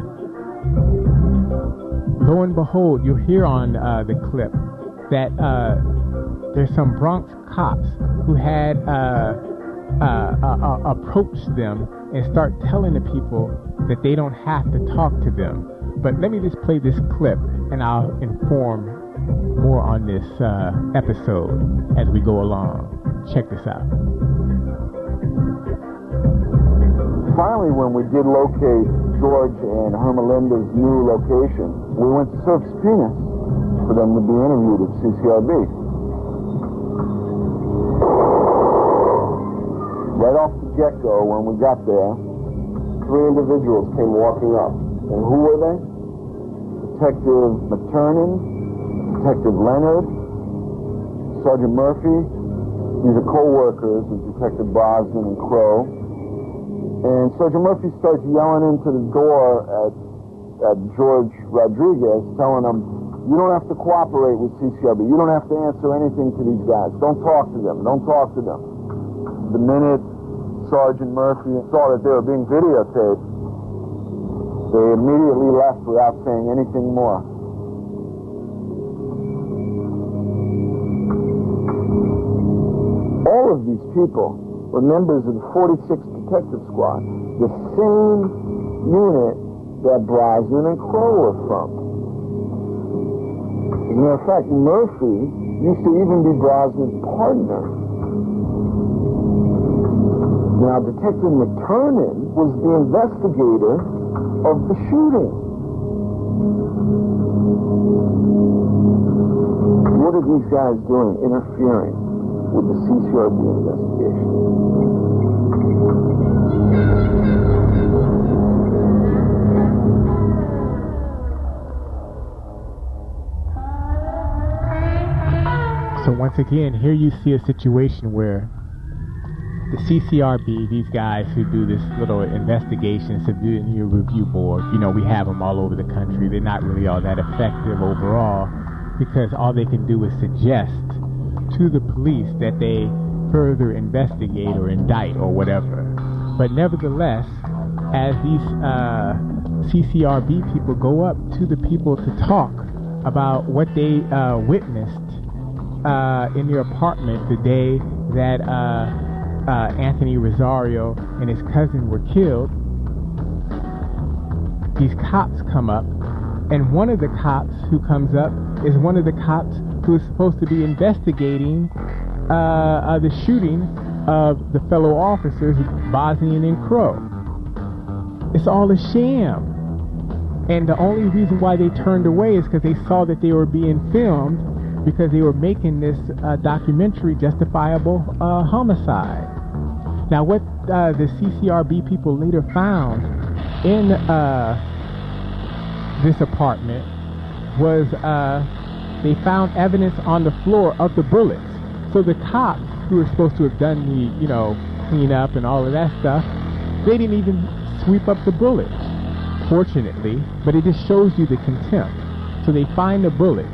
lo and behold, you'll hear on uh, the clip that uh, there's some Bronx cops who had uh, uh, uh, uh, approached them and start telling the people that they don't have to talk to them. But let me just play this clip, and I'll inform more on this uh, episode as we go along. Check this out. Finally, when we did locate George and Hermelinda's new location, we went to serve subpoenas for them to be interviewed at C C R B. Right off the get-go, when we got there, three individuals came walking up. And who were they? Detective McTurnan, Detective Leonard, Sergeant Murphy. These are co-workers of Detective Brosnan and Crow. And Sergeant Murphy starts yelling into the door at, at George Rodriguez, telling him, you don't have to cooperate with C C R B. You don't have to answer anything to these guys. Don't talk to them. Don't talk to them. The minute Sergeant Murphy saw that they were being videotaped, they immediately left without saying anything more. All of these people were members of the forty-sixth Detective Squad, the same unit that Brosnan and Crow were from. As a matter of fact, Murphy used to even be Brosnan's partner. Now, Detective McTurnan was the investigator of the shooting. What are these guys doing? Interfering. with the C C R B investigation. So once again, here you see a situation where the C C R B, these guys who do this little investigation, civilian review board, you know, we have them all over the country. They're not really all that effective overall because all they can do is suggest to the police that they further investigate or indict or whatever. But nevertheless, as these uh, C C R B people go up to the people to talk about what they uh, witnessed uh, in their apartment the day that uh, uh, Anthony Rosario and his cousin were killed, these cops come up, and one of the cops who comes up is one of the cops who is supposed to be investigating uh, uh, the shooting of the fellow officers, Bosnian and Crow. It's all a sham. And the only reason why they turned away is because they saw that they were being filmed because they were making this uh, documentary, Justifiable uh, Homicide. Now, what uh, the C C R B people later found in uh, this apartment was uh, they found evidence on the floor of the bullets. So the cops who were supposed to have done the, you know, clean up and all of that stuff, they didn't even sweep up the bullets, fortunately, but it just shows you the contempt. So they find the bullets,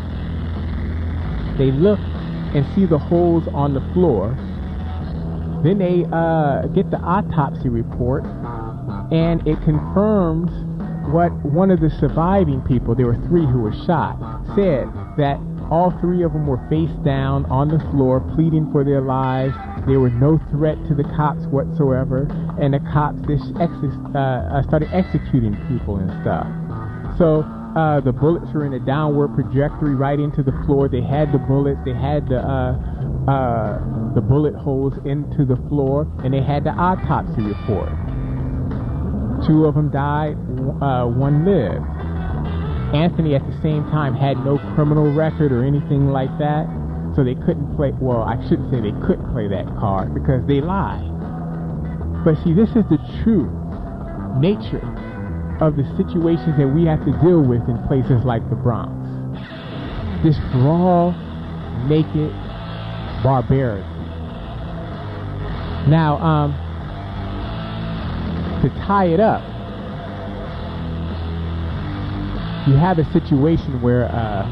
they look and see the holes on the floor, then they uh, get the autopsy report, and it confirms what one of the surviving people, there were three who were shot, said that all three of them were face down on the floor, pleading for their lives. There were no threat to the cops whatsoever, and the cops just ex- uh, started executing people and stuff. So uh, the bullets were in a downward trajectory right into the floor. They had the bullets, they had the uh, uh, the bullet holes into the floor, and they had the autopsy report. Two of them died, uh, one lived. Anthony at the same time had no criminal record or anything like that, so they couldn't play, well, I shouldn't say they couldn't play that card because they lied. But see, this is the true nature of the situations that we have to deal with in places like the Bronx. This raw, naked barbarity. Now, um, to tie it up, you have a situation where uh,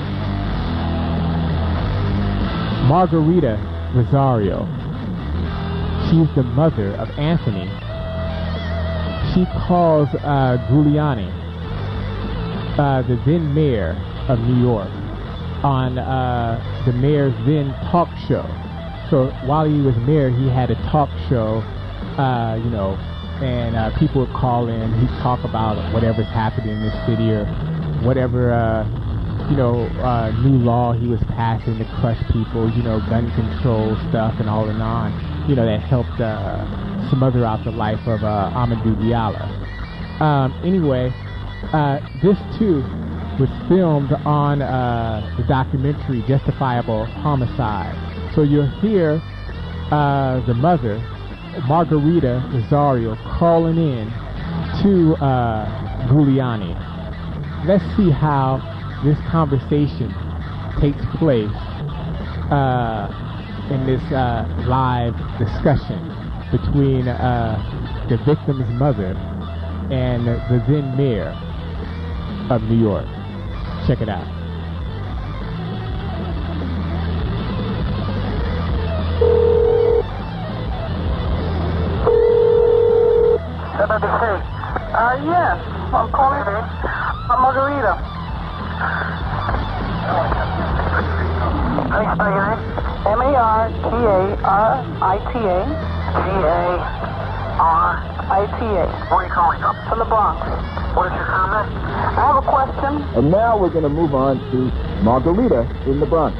Margarita Rosario, she's the mother of Anthony. She calls uh, Giuliani, uh, the then mayor of New York, on uh, the mayor's then talk show. So while he was mayor, he had a talk show, uh, you know, and uh, people would call in. He'd talk about whatever's happening in the city or whatever, uh, you know, uh, new law he was passing to crush people, you know, gun control stuff and all and on, you know, that helped uh, smother out the life of uh, Amadou Diallo. Um, anyway, uh, this too was filmed on uh, the documentary Justifiable Homicide. So you'll hear uh, the mother, Margarita Rosario, calling in to uh, Giuliani. Let's see how this conversation takes place uh, in this uh, live discussion between uh, the victim's mother and the then mayor of New York. Check it out. Uh, yes, I'm calling her. I'm Margarita. How do you spell your name? M A R T A R I T A. G A R I T A. Where are you calling from? From the Bronx. What is your comment? I have a question. And now we're going to move on to Margarita in the Bronx.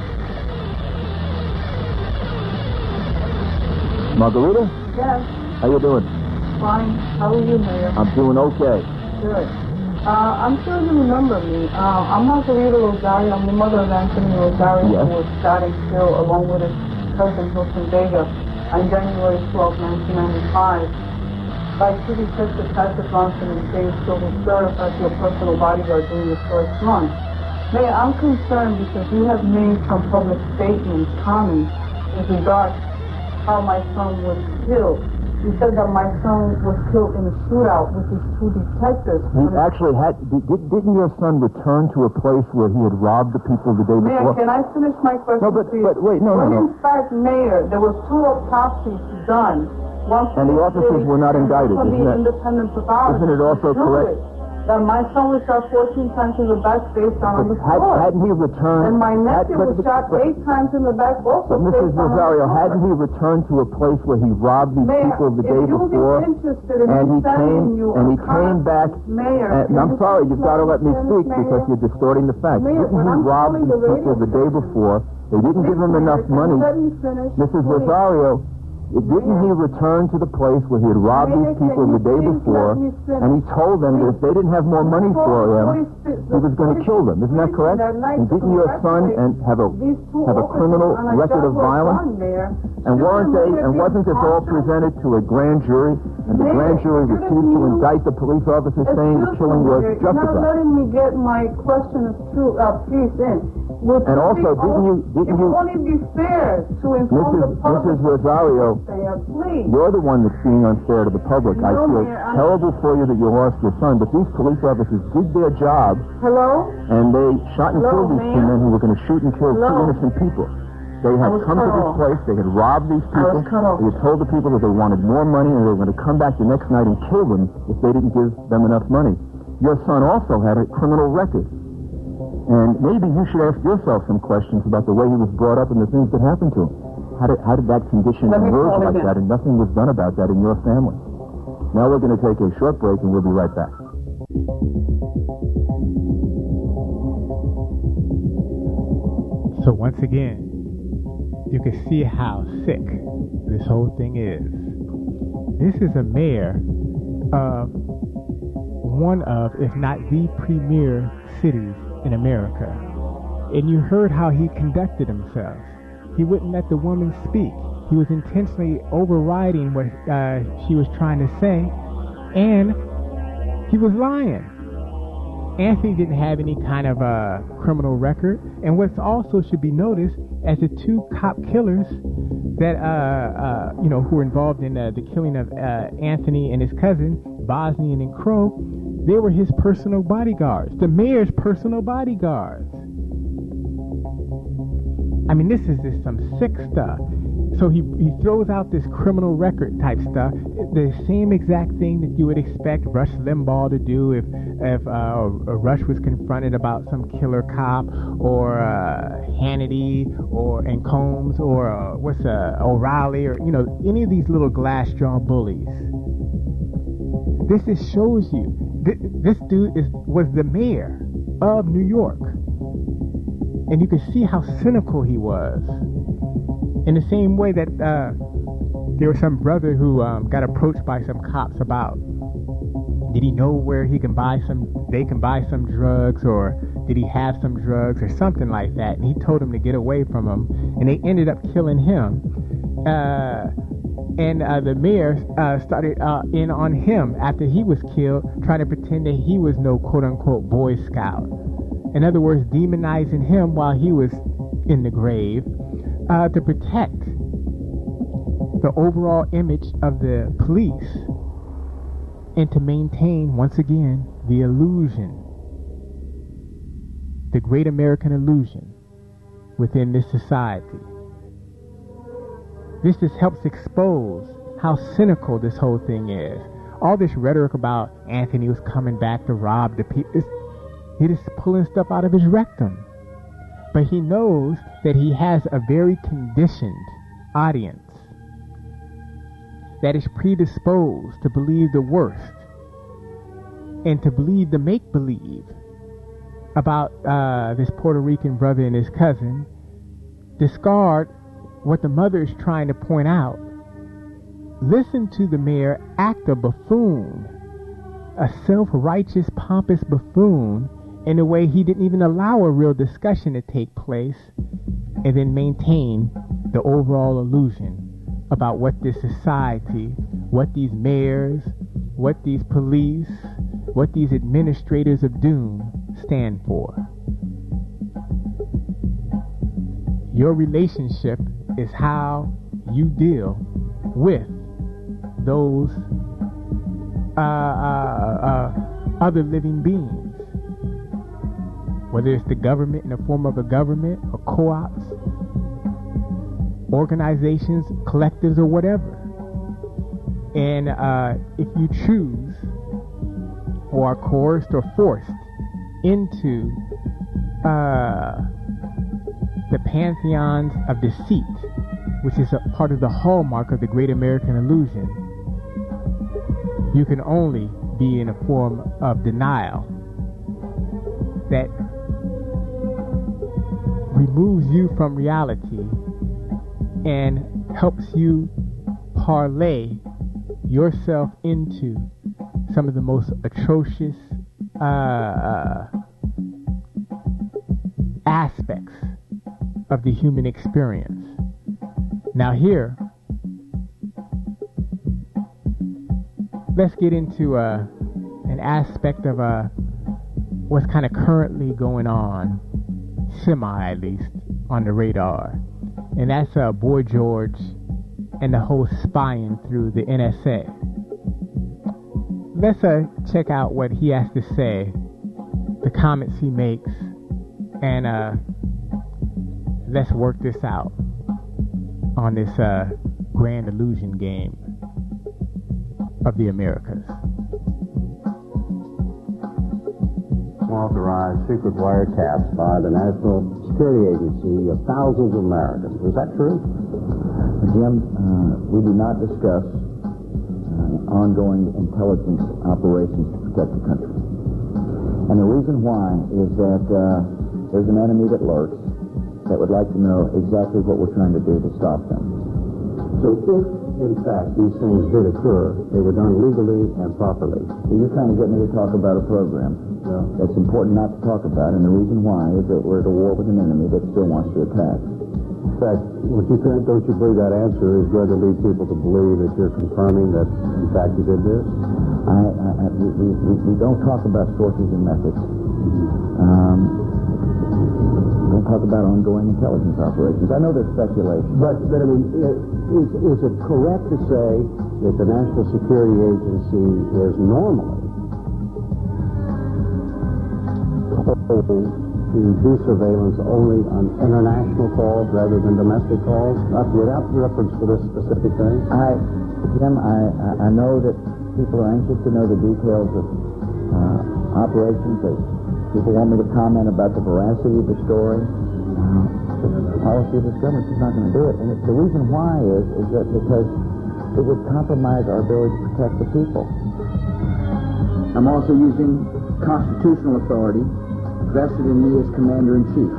Margarita? Yes. How you doing? Fine. How are you, Mayor? I'm doing okay. Good. Uh, I'm sure you remember me. Uh, I'm Margarita Rosario. I'm the mother of Anthony Rosario, Yes. who was shot and killed along with his cousin Hilton Vega on January twelfth, nineteen ninety-five. By True Detective Patrick Johnson and James Hill, who served as your personal bodyguard during your first month. Mayor, I'm concerned because you have made some public statements, comments, with regard to how my son was killed. You said that my son was killed in a shootout with these two detectives. He actually had, did, didn't your son return to a place where he had robbed the people the day Mayor, before? can I finish my question, No, but- please? but wait, no, no, When no. in fact, Mayor, there were two autopsies done. One And the for officers city were not and indicted, one for isn't the that- independent pathologist. isn't it also Prove correct? it, That my son was shot fourteen times in the back, face down on the Had, floor. hadn't he returned? And my had- nephew but- was shot but- eight times in the back, also But face Missus down on the Rosario, floor. hadn't he returned to a place where he robbed these Mayor, people the if day you before? be interested in And he me sending came, you and a he came copy- back. Mayor, And can I'm you sorry, please you've got to let me finish, speak Mayor? because you're distorting the facts. Mayor, Didn't when he I'm rob calling these the people radio the day station- before? They didn't give him Please, enough Mayor, can you money. let me finish, Missus please? Rosario, didn't he return to the place where he had robbed Mayor, these people can the you day please before, let me finish? and he told them that if they didn't have more money for him, he was going to kill them. Isn't that correct? And didn't your son and have a These two have a officers, criminal and I record shot of my violence? son there. And weren't they? Shouldn't And it be wasn't this all impartial? presented to a grand jury? And the Mayor, grand jury shouldn't refused to you- indict the police officer, saying the Excuse killing me, was Mayor, You're not justified. letting me get my question of truth, uh, piece in. Would And you also, be didn't you- on- didn't it you- would only be fair to inform the Missus public. Missus Rosario, Mayor, please. you're the one that's being unfair to the public. I No, feel Mayor, I'm- terrible for you that you lost your son, but these police officers did their job, Hello? and they shot and Hello, killed these two ma'am? men who were going to shoot and kill two Hello? innocent people. They I had was come to cut this off. place, they had robbed these I was people, cut off. they had told the people that they wanted more money and they were going to come back the next night and kill them if they didn't give them enough money. Your son also had a criminal record. And maybe you should ask yourself some questions about the way he was brought up and the things that happened to him. How did, how did that condition Let me emerge call like again. that and nothing was done about that in your family? Now we're going to take a short break and we'll be right back. So once again, you can see how sick this whole thing is. This is a mayor of one of, if not the premier cities in America. And you heard how he conducted himself. He wouldn't let the woman speak. He was intentionally overriding what uh, she was trying to say, and he was lying. Anthony didn't have any kind of uh, criminal record, and what's also should be noticed as the two cop killers that uh, uh, you know who were involved in uh, the killing of uh, Anthony and his cousin Bosnian and Crow, they were his personal bodyguards, the mayor's personal bodyguards. I mean, this is just some sick stuff. So he he throws out this criminal record type stuff, the same exact thing that you would expect Rush Limbaugh to do if if uh, Rush was confronted about some killer cop, or uh, Hannity, or and Combs, or uh, what's uh, O'Reilly, or you know any of these little glass jaw bullies. This just shows you th- this dude is was the mayor of New York, and you can see how cynical he was. In the same way that uh, there was some brother who um, got approached by some cops about, did he know where he can buy some, they can buy some drugs, or did he have some drugs, or something like that. And he told them to get away from him, and they ended up killing him. Uh, and uh, the mayor uh, started uh, in on him after he was killed, trying to pretend that he was no quote-unquote Boy Scout. In other words, demonizing him while he was in the grave. Uh, to protect the overall image of the police and to maintain, once again, the illusion, the great American illusion within this society. This just helps expose how cynical this whole thing is. All this rhetoric about Anthony was coming back to rob the people, he just pulling stuff out of his rectum. But he knows that he has a very conditioned audience that is predisposed to believe the worst and to believe the make-believe about uh, this Puerto Rican brother and his cousin, discard what the mother is trying to point out, listen to the mayor act a buffoon a self-righteous, pompous buffoon in a way he didn't even allow a real discussion to take place, and then maintain the overall illusion about what this society, what these mayors, what these police, what these administrators of doom stand for. Your relationship is how you deal with those uh, uh, uh, other living beings. Whether it's the government in the form of a government, or co-ops, organizations, collectives, or whatever. And uh, if you choose, or are coerced or forced into uh, the pantheons of deceit, which is a part of the hallmark of the Great American Illusion, you can only be in a form of denial that removes you from reality and helps you parlay yourself into some of the most atrocious uh, aspects of the human experience. Now here, let's get into uh, an aspect of uh, what's kind of currently going on, semi at least, on the radar. And that's uh, Boy George and the whole spying through the N S A. Let's uh, check out what he has to say, the comments he makes, and uh, let's work this out on this uh, grand illusion game of the Americas. Authorized secret wiretaps by the National Security Agency of thousands of Americans. Is that true? Jim, uh, we do not discuss uh, ongoing intelligence operations to protect the country. And the reason why is that uh, there's an enemy that lurks that would like to know exactly what we're trying to do to stop them. So if, in fact, these things did occur, they were done legally and properly. So you're trying to get me to talk about a program Yeah. that's important not to talk about, and the reason why is that we're at a war with an enemy that still wants to attack. In fact, what you think, don't you believe that answer is going to lead people to believe that you're confirming that, in fact, you did this? I, I, I we, we, we don't talk about sources and methods. Um, we don't talk about ongoing intelligence operations. I know there's speculation. But, but I mean, is, is it correct to say that the National Security Agency is normally told to do surveillance only on international calls rather than domestic calls, not without reference to this specific thing? I, Jim, I, I know that people are anxious to know the details of uh, operations. They, people want me to comment about the veracity of the story. Uh, the policy of this government is not going to do it. And it, the reason why is, is that because it would compromise our ability to protect the people. I'm also using constitutional authority vested in me as Commander-in-Chief.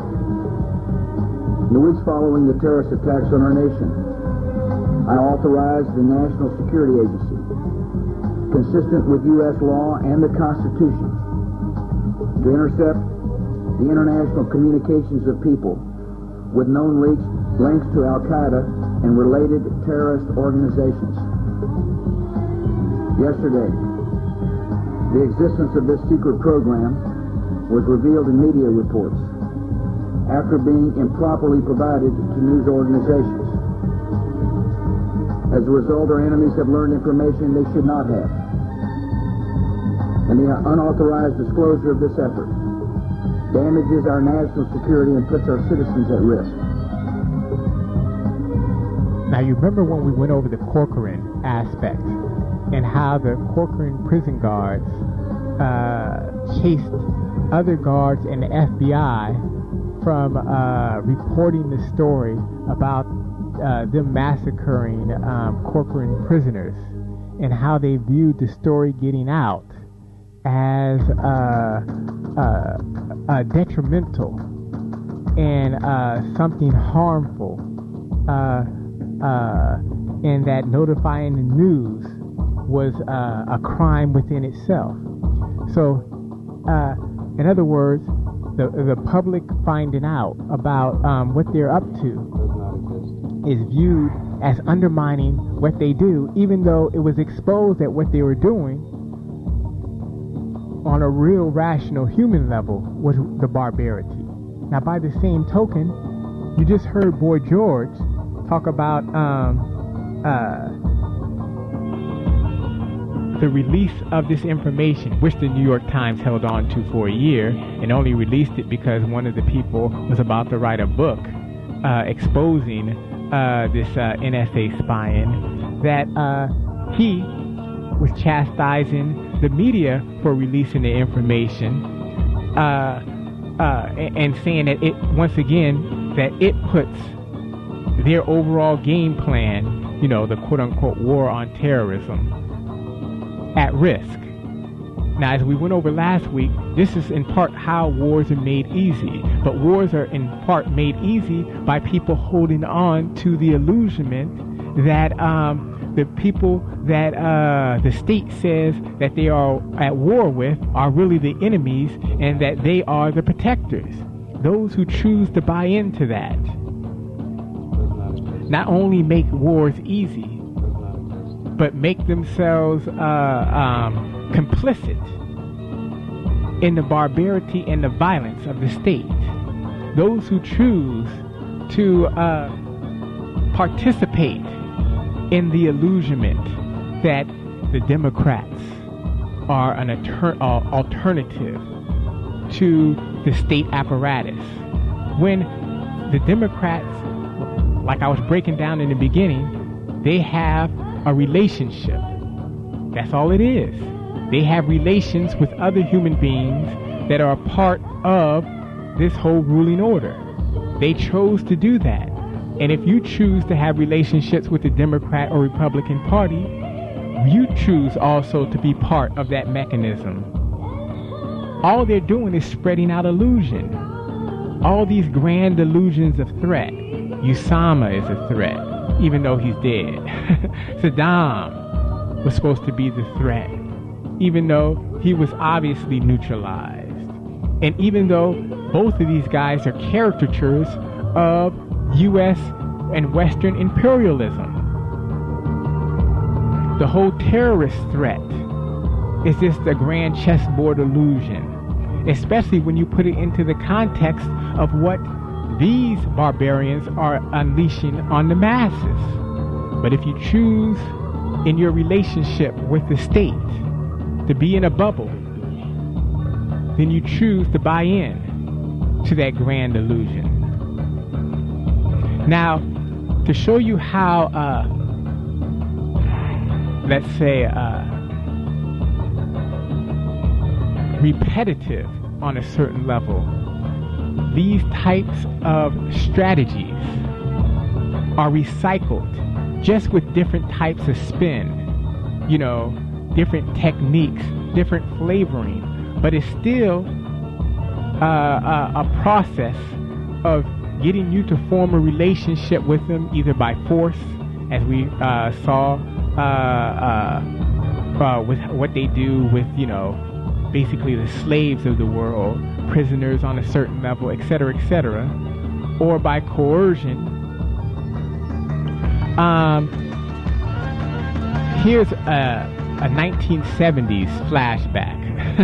In the weeks following the terrorist attacks on our nation, I authorized the National Security Agency, consistent with U S law and the Constitution, to intercept the international communications of people with known links, links to Al-Qaeda and related terrorist organizations. Yesterday, the existence of this secret program was revealed in media reports after being improperly provided to news organizations. As a result, our enemies have learned information they should not have. And the unauthorized disclosure of this effort damages our national security and puts our citizens at risk. Now, you remember when we went over the Corcoran aspect and how the Corcoran prison guards uh, chased other guards and the F B I from uh, reporting the story about uh, them massacring um, Corcoran prisoners, and how they viewed the story getting out as uh, uh, uh, detrimental and uh, something harmful, uh, uh, and that notifying the news was uh, a crime within itself. So, uh, in other words, the the public finding out about um, what they're up to is viewed as undermining what they do, even though it was exposed that what they were doing on a real rational human level was the barbarity. Now, by the same token, you just heard Boy George talk about um, uh, the release of this information, which the New York Times held on to for a year and only released it because one of the people was about to write a book uh, exposing uh, this uh, N S A spying, that uh, he was chastising the media for releasing the information uh, uh, and, and saying that it, once again, that it puts their overall game plan, you know, the quote-unquote war on terrorism, at risk. Now, as we went over last week, this is in part how wars are made easy. But wars are in part made easy by people holding on to the illusionment that um, the people that uh, the state says that they are at war with are really the enemies and that they are the protectors. Those who choose to buy into that not only make wars easy, but make themselves uh, um, complicit in the barbarity and the violence of the state. Those who choose to uh, participate in the illusionment that the Democrats are an alter- uh, alternative to the state apparatus. When the Democrats, like I was breaking down in the beginning, they have a relationship. That's all it is. They have relations with other human beings that are a part of this whole ruling order. They chose to do that. And if you choose to have relationships with the Democrat or Republican Party, you choose also to be part of that mechanism. All they're doing is spreading out illusion. All these grand illusions of threat. Osama is a threat, even though he's dead. Saddam was supposed to be the threat, even though he was obviously neutralized. And even though both of these guys are caricatures of U S and Western imperialism. The whole terrorist threat is just a grand chessboard illusion, especially when you put it into the context of what these barbarians are unleashing on the masses. But if you choose in your relationship with the state to be in a bubble, then you choose to buy in to that grand illusion. Now, to show you how, uh, let's say, uh, repetitive on a certain level, these types of strategies are recycled just with different types of spin, you know, different techniques, different flavoring, but it's still uh, a, a process of getting you to form a relationship with them, either by force, as we uh, saw uh, uh, uh, with what they do with, you know, basically the slaves of the world, prisoners on a certain level, et cetera, et cetera, or by coercion. Um, here's a, a nineteen seventies flashback.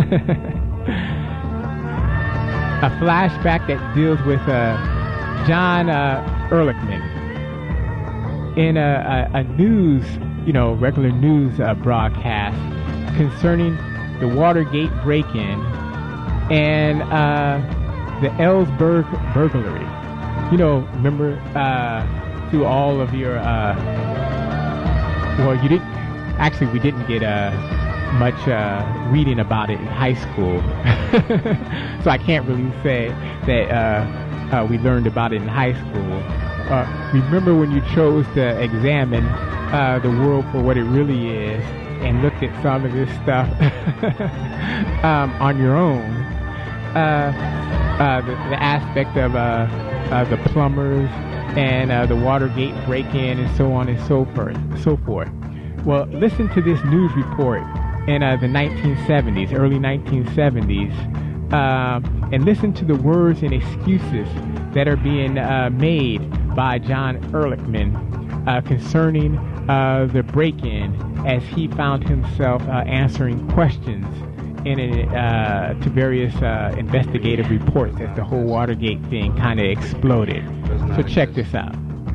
A flashback that deals with uh, John uh, Ehrlichman in a, a, a news, you know, regular news uh, broadcast concerning the Watergate break-in and uh, the Ellsberg burglary. You know, remember uh, through all of your, uh, well, you didn't, actually we didn't get uh, much uh, reading about it in high school. So I can't really say that uh, uh, we learned about it in high school. Uh, remember when you chose to examine uh, the world for what it really is and looked at some of this stuff um, on your own, uh, uh, the, the aspect of uh, uh, the plumbers and uh, the Watergate break-in and so on and so forth. So forth. Well, listen to this news report in uh, the nineteen seventies, early nineteen seventies, uh, and listen to the words and excuses that are being uh, made by John Ehrlichman uh, concerning uh, the break-in, as he found himself uh, answering questions in a, uh, to various uh, investigative reports as the whole Watergate thing kind of exploded. So check this out.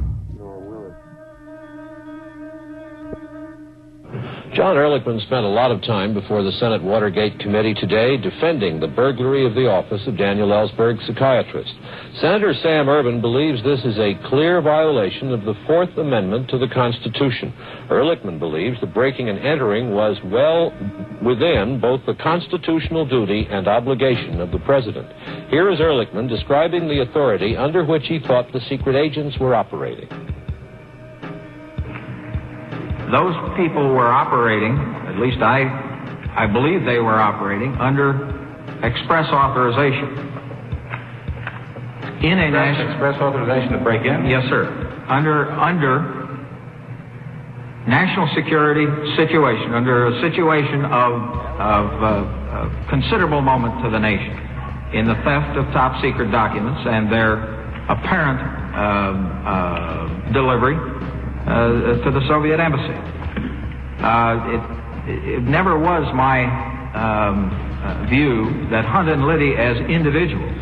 John Ehrlichman spent a lot of time before the Senate Watergate Committee today defending the burglary of the office of Daniel Ellsberg, psychiatrist. Senator Sam Ervin believes this is a clear violation of the Fourth Amendment to the Constitution. Ehrlichman believes the breaking and entering was well within both the constitutional duty and obligation of the president. Here is Ehrlichman describing the authority under which he thought the secret agents were operating. Those people were operating, at least I, I believe they were operating, under express authorization. In a national express authorization to break in? Yes, sir. Under under national security situation, under a situation of of uh, uh, considerable moment to the nation, in the theft of top secret documents and their apparent uh, uh, delivery Uh, to the Soviet embassy. Uh, it, it never was my um, uh, view that Hunt and Liddy as individuals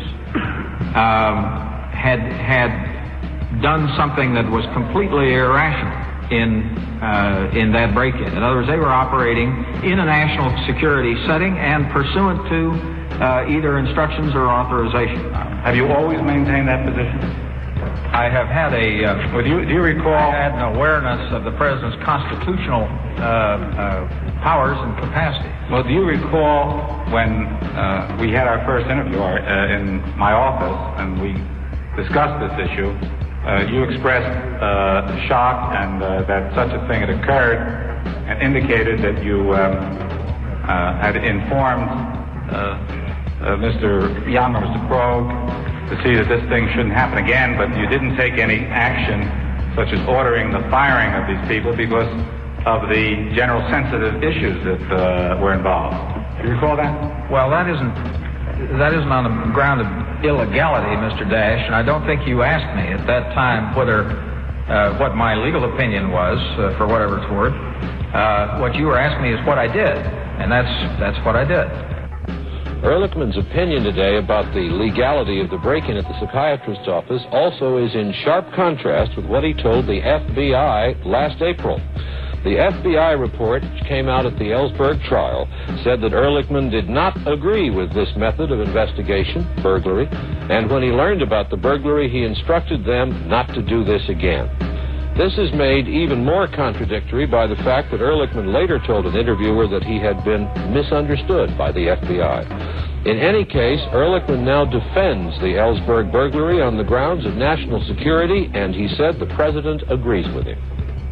um, had had done something that was completely irrational in uh, in that break-in. In other words, they were operating in a national security setting and pursuant to uh, either instructions or authorization. Have you always maintained that position? I have had a. Uh, well, do you, do you recall? I had an awareness of the president's constitutional uh, uh, powers and capacity. Well, do you recall when uh, we had our first interview uh, in my office and we discussed this issue? Uh, you expressed uh, shock and uh, that such a thing had occurred, and indicated that you um, uh, had informed uh, uh, Mister Young or Mister Krogh to see that this thing shouldn't happen again, but you didn't take any action such as ordering the firing of these people because of the general sensitive issues that uh, were involved. Do you recall that? Well, that isn't that isn't on the ground of illegality, Mister Dash, and I don't think you asked me at that time whether uh, what my legal opinion was, uh, for whatever it's worth. Uh, what you were asking me is what I did, and that's that's what I did. Ehrlichman's opinion today about the legality of the break-in at the psychiatrist's office also is in sharp contrast with what he told the F B I last April. The F B I report, which came out at the Ellsberg trial, said that Ehrlichman did not agree with this method of investigation, burglary, and when he learned about the burglary, he instructed them not to do this again. This is made even more contradictory by the fact that Ehrlichman later told an interviewer that he had been misunderstood by the F B I. In any case, Ehrlichman now defends the Ellsberg burglary on the grounds of national security, and he said the president agrees with him.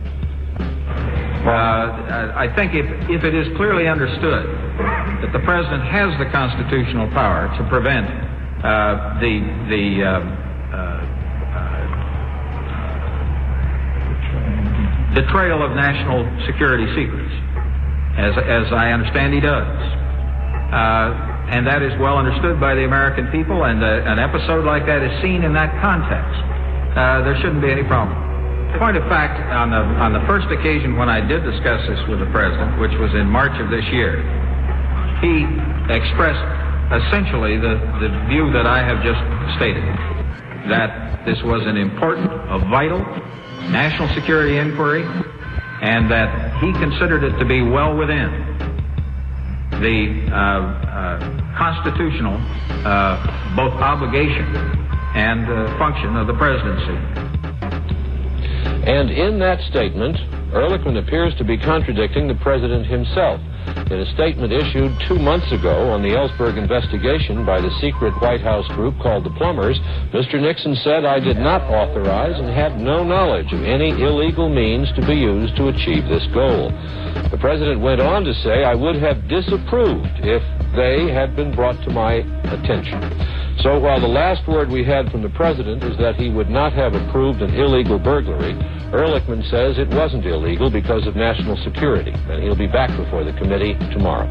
Uh, I think if, if it is clearly understood that the president has the constitutional power to prevent uh, the the uh, uh, the trail of national security secrets, as as I understand he does, uh, and that is well understood by the American people, and uh, an episode like that is seen in that context, uh, there shouldn't be any problem. Point of fact, on the on the first occasion when I did discuss this with the president, which was in March of this year, he expressed essentially the, the view that I have just stated, that this was an important, a vital national security inquiry, and that he considered it to be well within the uh, uh, constitutional uh, both obligation and uh, function of the presidency. And in that statement, Ehrlichman appears to be contradicting the president himself. In a statement issued two months ago on the Ellsberg investigation by the secret White House group called the Plumbers, Mister Nixon said, "I did not authorize and had no knowledge of any illegal means to be used to achieve this goal." The president went on to say, "I would have disapproved if they had been brought to my attention." So while the last word we had from the president is that he would not have approved an illegal burglary, Ehrlichman says it wasn't illegal because of national security, and he'll be back before the committee tomorrow.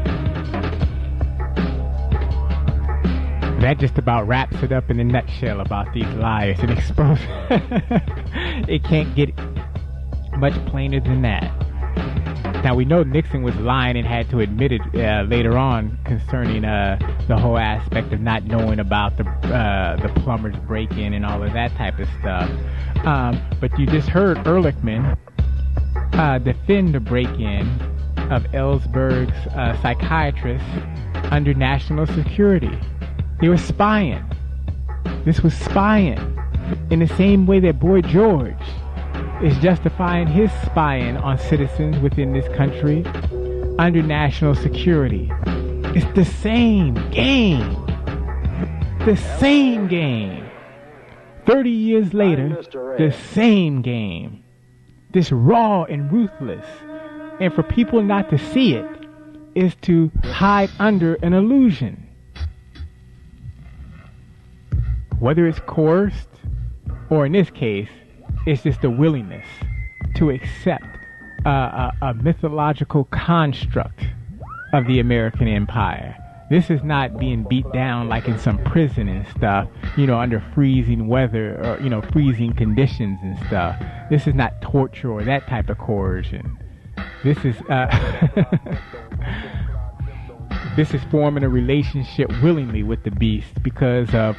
That just about wraps it up in a nutshell about these liars and expose. It can't get much plainer than that. Now, we know Nixon was lying and had to admit it uh, later on concerning uh, the whole aspect of not knowing about the uh, the plumber's break-in and all of that type of stuff. Um, but you just heard Ehrlichman uh, defend the break-in of Ellsberg's uh, psychiatrist under national security. They were spying. This was spying. In the same way that Boy George is justifying his spying on citizens within this country under national security. It's the same game. The same game. Thirty years later, the same game. This raw and ruthless. And for people not to see it is to hide under an illusion. Whether it's coerced, or in this case, it's just a willingness to accept uh, a, a mythological construct of the American empire. This is not being beat down like in some prison and stuff, you know, under freezing weather or, you know, freezing conditions and stuff. This is not torture or that type of coercion. This is, uh, this is forming a relationship willingly with the beast because of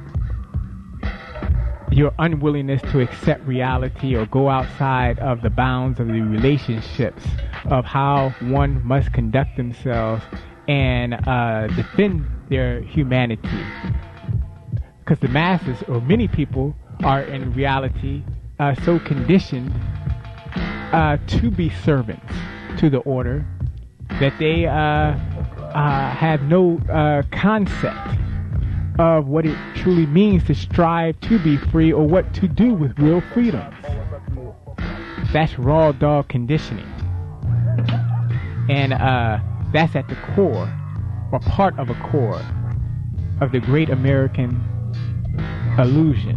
your unwillingness to accept reality or go outside of the bounds of the relationships of how one must conduct themselves and uh, defend their humanity. Because the masses, or many people, are in reality uh, so conditioned uh, to be servants to the order that they uh, uh, have no uh, concept of what it truly means to strive to be free or what to do with real freedoms. That's raw dog conditioning. And uh, that's at the core, or part of a core, of the great American illusion.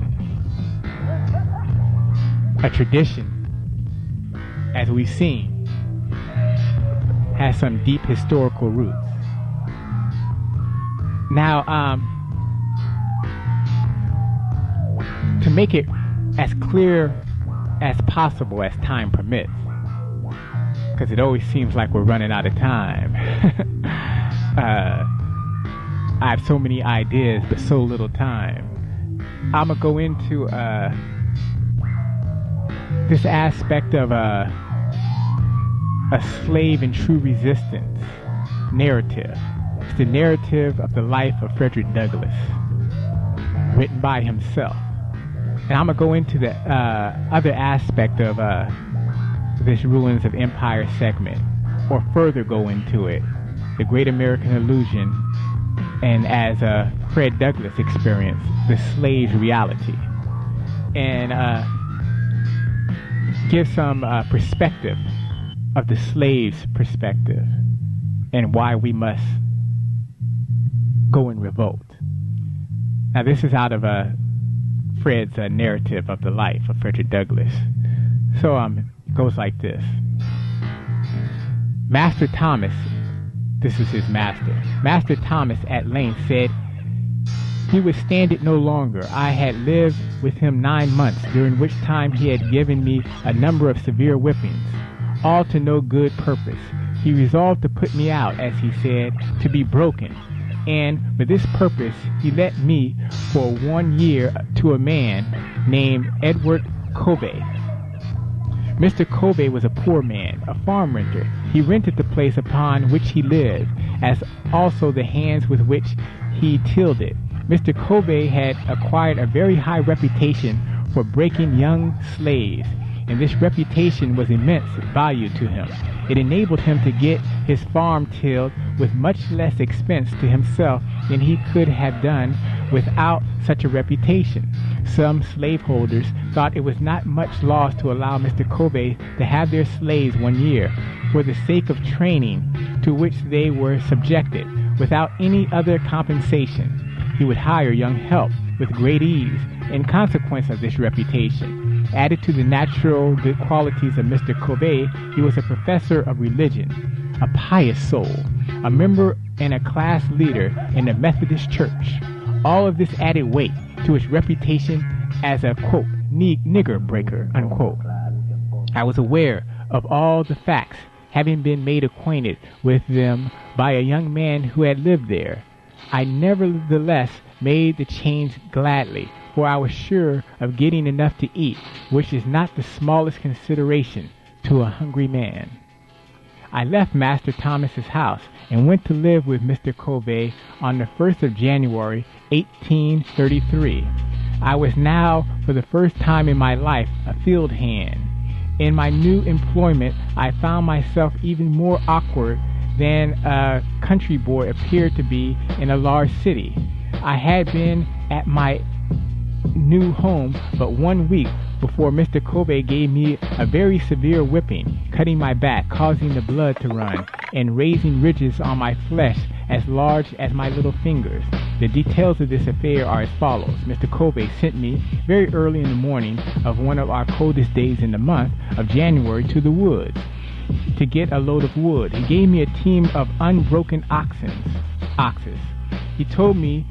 A tradition, as we've seen, has some deep historical roots. Now, um, to make it as clear as possible as time permits, because it always seems like we're running out of time. uh, I have so many ideas but so little time. I'm gonna go into uh, this aspect of uh, a slave and true resistance narrative. It's the narrative of the life of Frederick Douglass, written by himself. And I'm going to go into the uh, other aspect of uh, this Ruins of Empire segment, or further go into it, the Great American Illusion, and as uh, Fred Douglass experienced, the slave's reality. And uh, give some uh, perspective of the slave's perspective and why we must go in revolt. Now, this is out of a Fred's uh, narrative of the life of Frederick Douglass. So um, it goes like this. Master Thomas, this is his master, Master Thomas at length said he would stand it no longer. I had lived with him nine months, during which time he had given me a number of severe whippings, all to no good purpose. He resolved to put me out, as he said, to be broken. And for this purpose he let me for one year to a man named Edward Covey. Mister Covey was a poor man, a farm renter. He rented the place upon which he lived, as also the hands with which he tilled it. Mister Covey had acquired a very high reputation for breaking young slaves, and this reputation was immense value to him. It enabled him to get his farm tilled with much less expense to himself than he could have done without such a reputation. Some slaveholders thought it was not much loss to allow Mister Covey to have their slaves one year, for the sake of training to which they were subjected, without any other compensation. He would hire young help with great ease in consequence of this reputation. Added to the natural good qualities of Mister Kobe, he was a professor of religion, a pious soul, a member and a class leader in the Methodist Church. All of this added weight to his reputation as a, quote, nigger breaker, unquote. I was aware of all the facts, having been made acquainted with them by a young man who had lived there. I nevertheless made the change gladly, for I was sure of getting enough to eat, which is not the smallest consideration to a hungry man. I left Master Thomas's house and went to live with Mister Kobe on the first of January, eighteen thirty-three. I was now, for the first time in my life, a field hand. In my new employment, I found myself even more awkward than a country boy appeared to be in a large city. I had been at my new home but one week before Mister Kobe gave me a very severe whipping, cutting my back, causing the blood to run, and raising ridges on my flesh as large as my little fingers. The details of this affair are as follows. Mister Kobe sent me very early in the morning of one of our coldest days in the month of January to the woods to get a load of wood. He gave me a team of unbroken oxen, oxes. He told me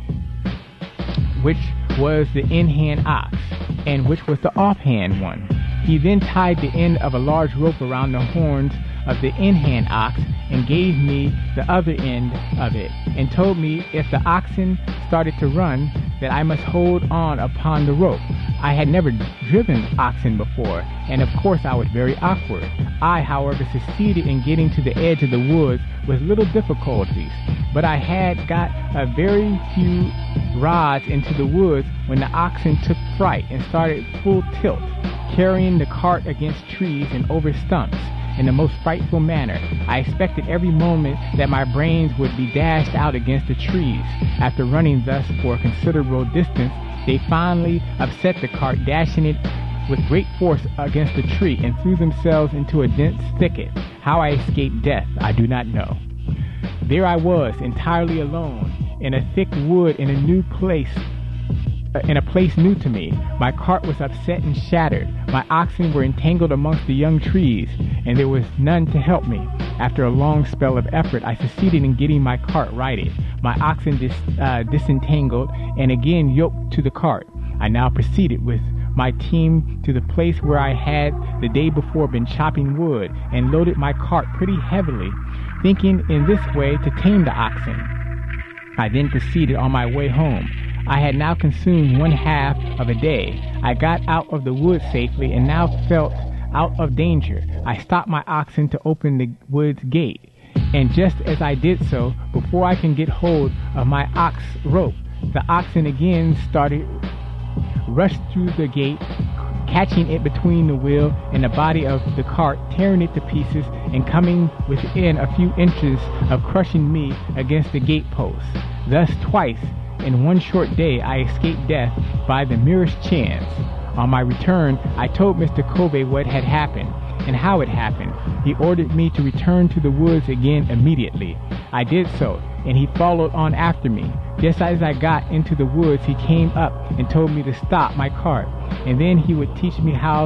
which was the in-hand ox and which was the off-hand one. He then tied the end of a large rope around the horns of the in-hand ox and gave me the other end of it, and told me if the oxen started to run that I must hold on upon the rope. I had never driven oxen before, and of course I was very awkward. I, however, succeeded in getting to the edge of the woods with little difficulties, but I had got a very few rods into the woods when the oxen took fright and started full tilt, carrying the cart against trees and over stumps in the most frightful manner. I expected every moment that my brains would be dashed out against the trees. After running thus for a considerable distance, they finally upset the cart, dashing it with great force against the tree, and threw themselves into a dense thicket. How I escaped death, I do not know. There I was, entirely alone, in a thick wood in a new place, in a place new to me. My cart was upset and shattered. My oxen were entangled amongst the young trees, and there was none to help me. After a long spell of effort, I succeeded in getting my cart righted. My oxen dis, uh, disentangled and again yoked to the cart. I now proceeded with my team to the place where I had the day before been chopping wood, and loaded my cart pretty heavily, thinking in this way to tame the oxen. I then proceeded on my way home. I had now consumed one half of a day. I got out of the wood safely and now felt out of danger. I stopped my oxen to open the woods gate, and just as I did so, before I can get hold of my ox rope, the oxen again started, rushed through the gate, catching it between the wheel and the body of the cart, tearing it to pieces, and coming within a few inches of crushing me against the gate post. Thus twice in one short day I escaped death by the merest chance. On my return, I told Mister Kobe what had happened and how it happened. He ordered me to return to the woods again immediately. I did so, and he followed on after me. Just as I got into the woods, he came up and told me to stop my cart, and then he would teach me how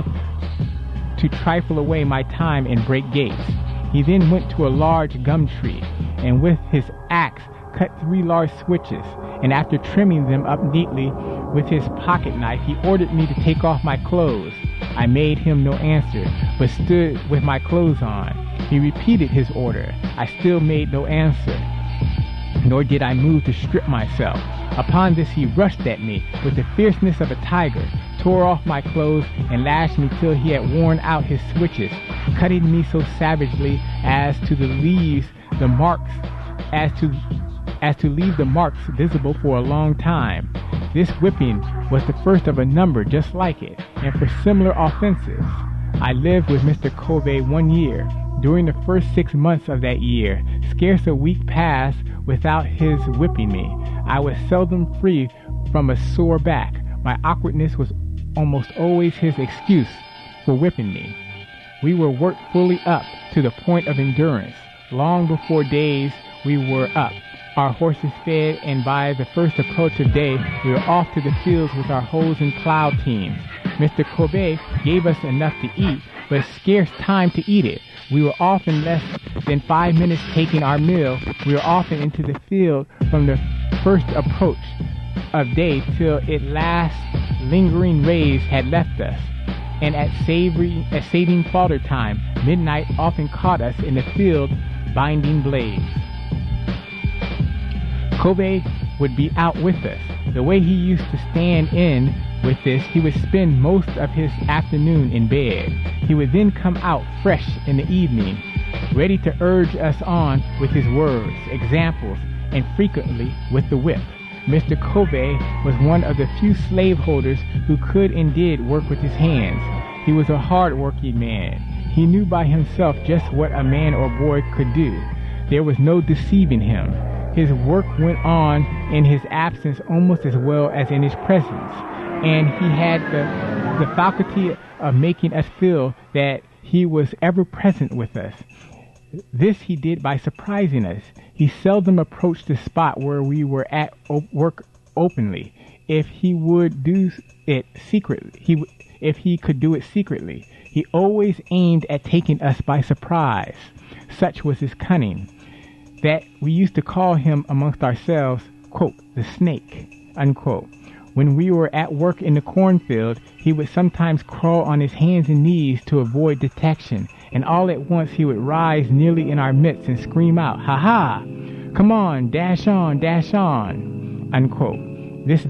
to trifle away my time and break gates. He then went to a large gum tree, and with his axe cut three large switches, and after trimming them up neatly with his pocket knife, he ordered me to take off my clothes. I made him no answer, but stood with my clothes on. He repeated his order. I still made no answer, nor did I move to strip myself. Upon this he rushed at me with the fierceness of a tiger, tore off my clothes, and lashed me till he had worn out his switches, cutting me so savagely as to the leaves the marks as to as to leave the marks visible for a long time. This whipping was the first of a number just like it, and for similar offenses. I lived with Mister Kobe one year. During the first six months of that year, scarce a week passed without his whipping me. I was seldom free from a sore back. My awkwardness was almost always his excuse for whipping me. We were worked fully up to the point of endurance. Long before days we were up, our horses fed, and by the first approach of day, we were off to the fields with our hoes and plow teams. Mister Kobe gave us enough to eat, but scarce time to eat it. We were often less than five minutes taking our meal. We were often into the field from the first approach of day till its last lingering rays had left us. And at, savory, at saving fodder time, midnight often caught us in the field binding blades. Kobe would be out with us. The way he used to stand in with this, he would spend most of his afternoon in bed. He would then come out fresh in the evening, ready to urge us on with his words, examples, and frequently with the whip. Mister Kobe was one of the few slaveholders who could and did work with his hands. He was a hard-working man. He knew by himself just what a man or boy could do. There was no deceiving him. His work went on in his absence almost as well as in his presence, and he had the, the faculty of making us feel that he was ever present with us. This he did by surprising us. He seldom approached the spot where we were at op- work openly. If he would do it secretly, he w- if he could do it secretly, he always aimed at taking us by surprise. Such was his cunning, that we used to call him amongst ourselves, quote, the snake, unquote. When we were at work in the cornfield, he would sometimes crawl on his hands and knees to avoid detection, and all at once he would rise nearly in our midst and scream out, "Ha ha! Come on, dash on, dash on," unquote. This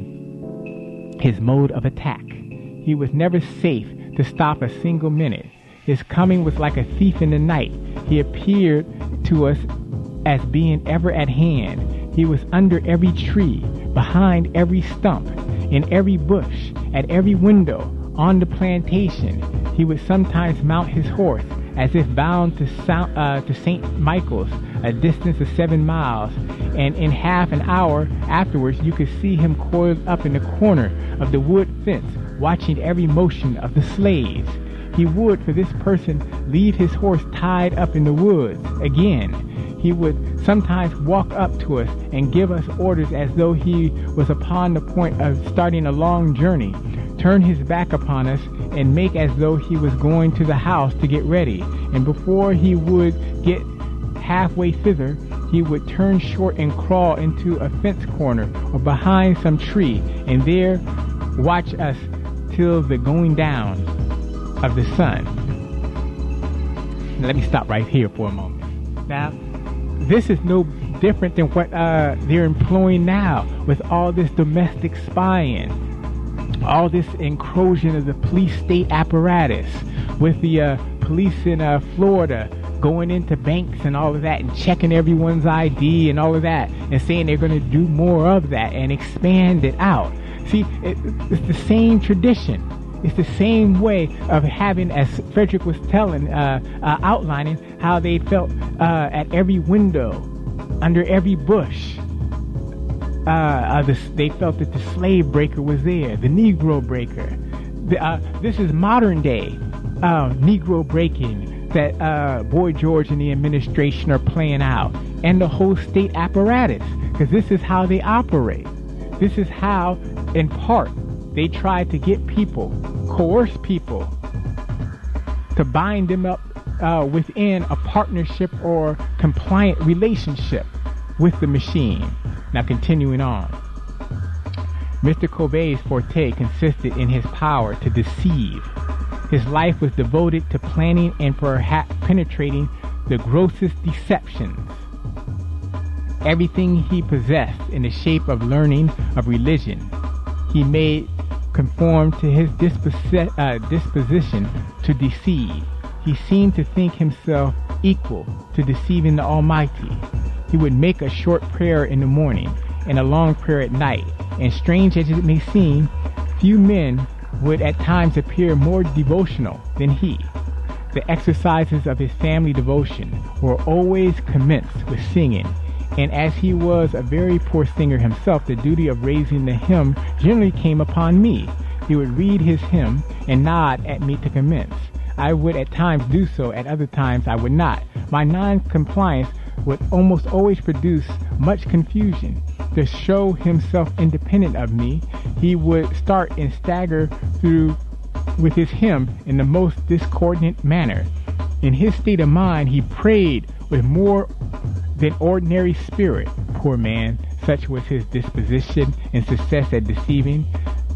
being his mode of attack. He was never safe to stop a single minute. His coming was like a thief in the night. He appeared to us as being ever at hand. He was under every tree, behind every stump, in every bush, at every window, on the plantation. He would sometimes mount his horse, as if bound to, Saint, uh, to Saint Michael's, a distance of seven miles, and in half an hour afterwards you could see him coiled up in the corner of the wood fence, watching every motion of the slaves. He would, for this person, leave his horse tied up in the woods. Again, he would sometimes walk up to us and give us orders as though he was upon the point of starting a long journey, turn his back upon us, and make as though he was going to the house to get ready. And before he would get halfway thither, he would turn short and crawl into a fence corner or behind some tree, and there watch us till the going down of the sun. Now, let me stop right here for a moment. Now, this is no different than what uh, they're employing now with all this domestic spying, all this encroaching of the police state apparatus, with the uh, police in uh, Florida going into banks and all of that and checking everyone's I D and all of that, and saying they're going to do more of that and expand it out. See, it, it's the same tradition. It's the same way of having, as Frederick was telling, uh, uh, outlining how they felt uh, at every window, under every bush. Uh, uh, the, they felt that the slave breaker was there, the Negro breaker. The, uh, this is modern day uh, Negro breaking that uh, Boy George and the administration are playing out, and the whole state apparatus, because this is how they operate. This is how, in part, they try to get people, coerce people, to bind them up uh, within a partnership or compliant relationship with the machine. Now, continuing on. Mister Kobe's forte consisted in his power to deceive. His life was devoted to planning and perhaps penetrating the grossest deceptions. Everything he possessed in the shape of learning of religion, he made conform to his disposi- uh, disposition to deceive. He seemed to think himself equal to deceiving the Almighty. He would make a short prayer in the morning and a long prayer at night, and strange as it may seem, few men would at times appear more devotional than he. The exercises of his family devotion were always commenced with singing, and as he was a very poor singer himself, the duty of raising the hymn generally came upon me. He would read his hymn and nod at me to commence. I would at times do so, at other times I would not. My non-compliance would almost always produce much confusion. To show himself independent of me, he would start and stagger through with his hymn in the most discordant manner. In his state of mind, he prayed with more than ordinary spirit. Poor man, such was his disposition and success at deceiving.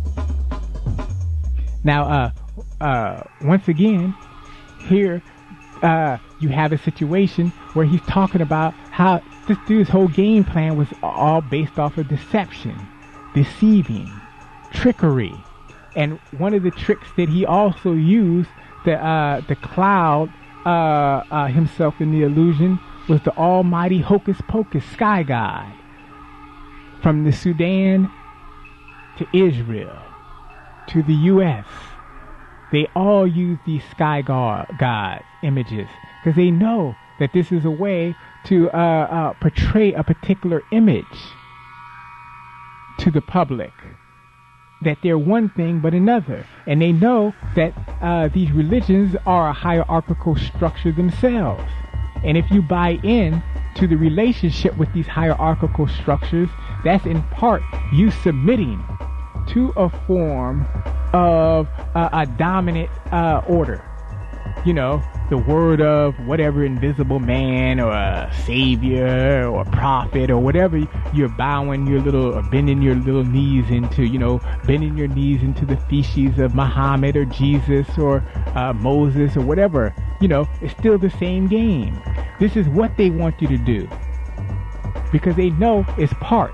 Now, uh, uh, once again, here uh, you have a situation where he's talking about how this dude's whole game plan was all based off of deception, deceiving, trickery. And one of the tricks that he also used to, uh, to cloud uh, uh, himself in the illusion was the almighty hocus pocus sky god. From the Sudan to Israel to the U S, they all use these sky god gods images because they know that this is a way to uh, uh, portray a particular image to the public, that they're one thing but another. And they know that uh, these religions are a hierarchical structure themselves. And if you buy in to the relationship with these hierarchical structures, that's in part you submitting to a form of uh, a dominant uh, order. You know, the word of whatever invisible man or a savior or prophet or whatever you're bowing your little or bending your little knees into, you know, bending your knees into the feces of Muhammad or Jesus or uh, Moses or whatever. You know, it's still the same game. This is what they want you to do because they know it's part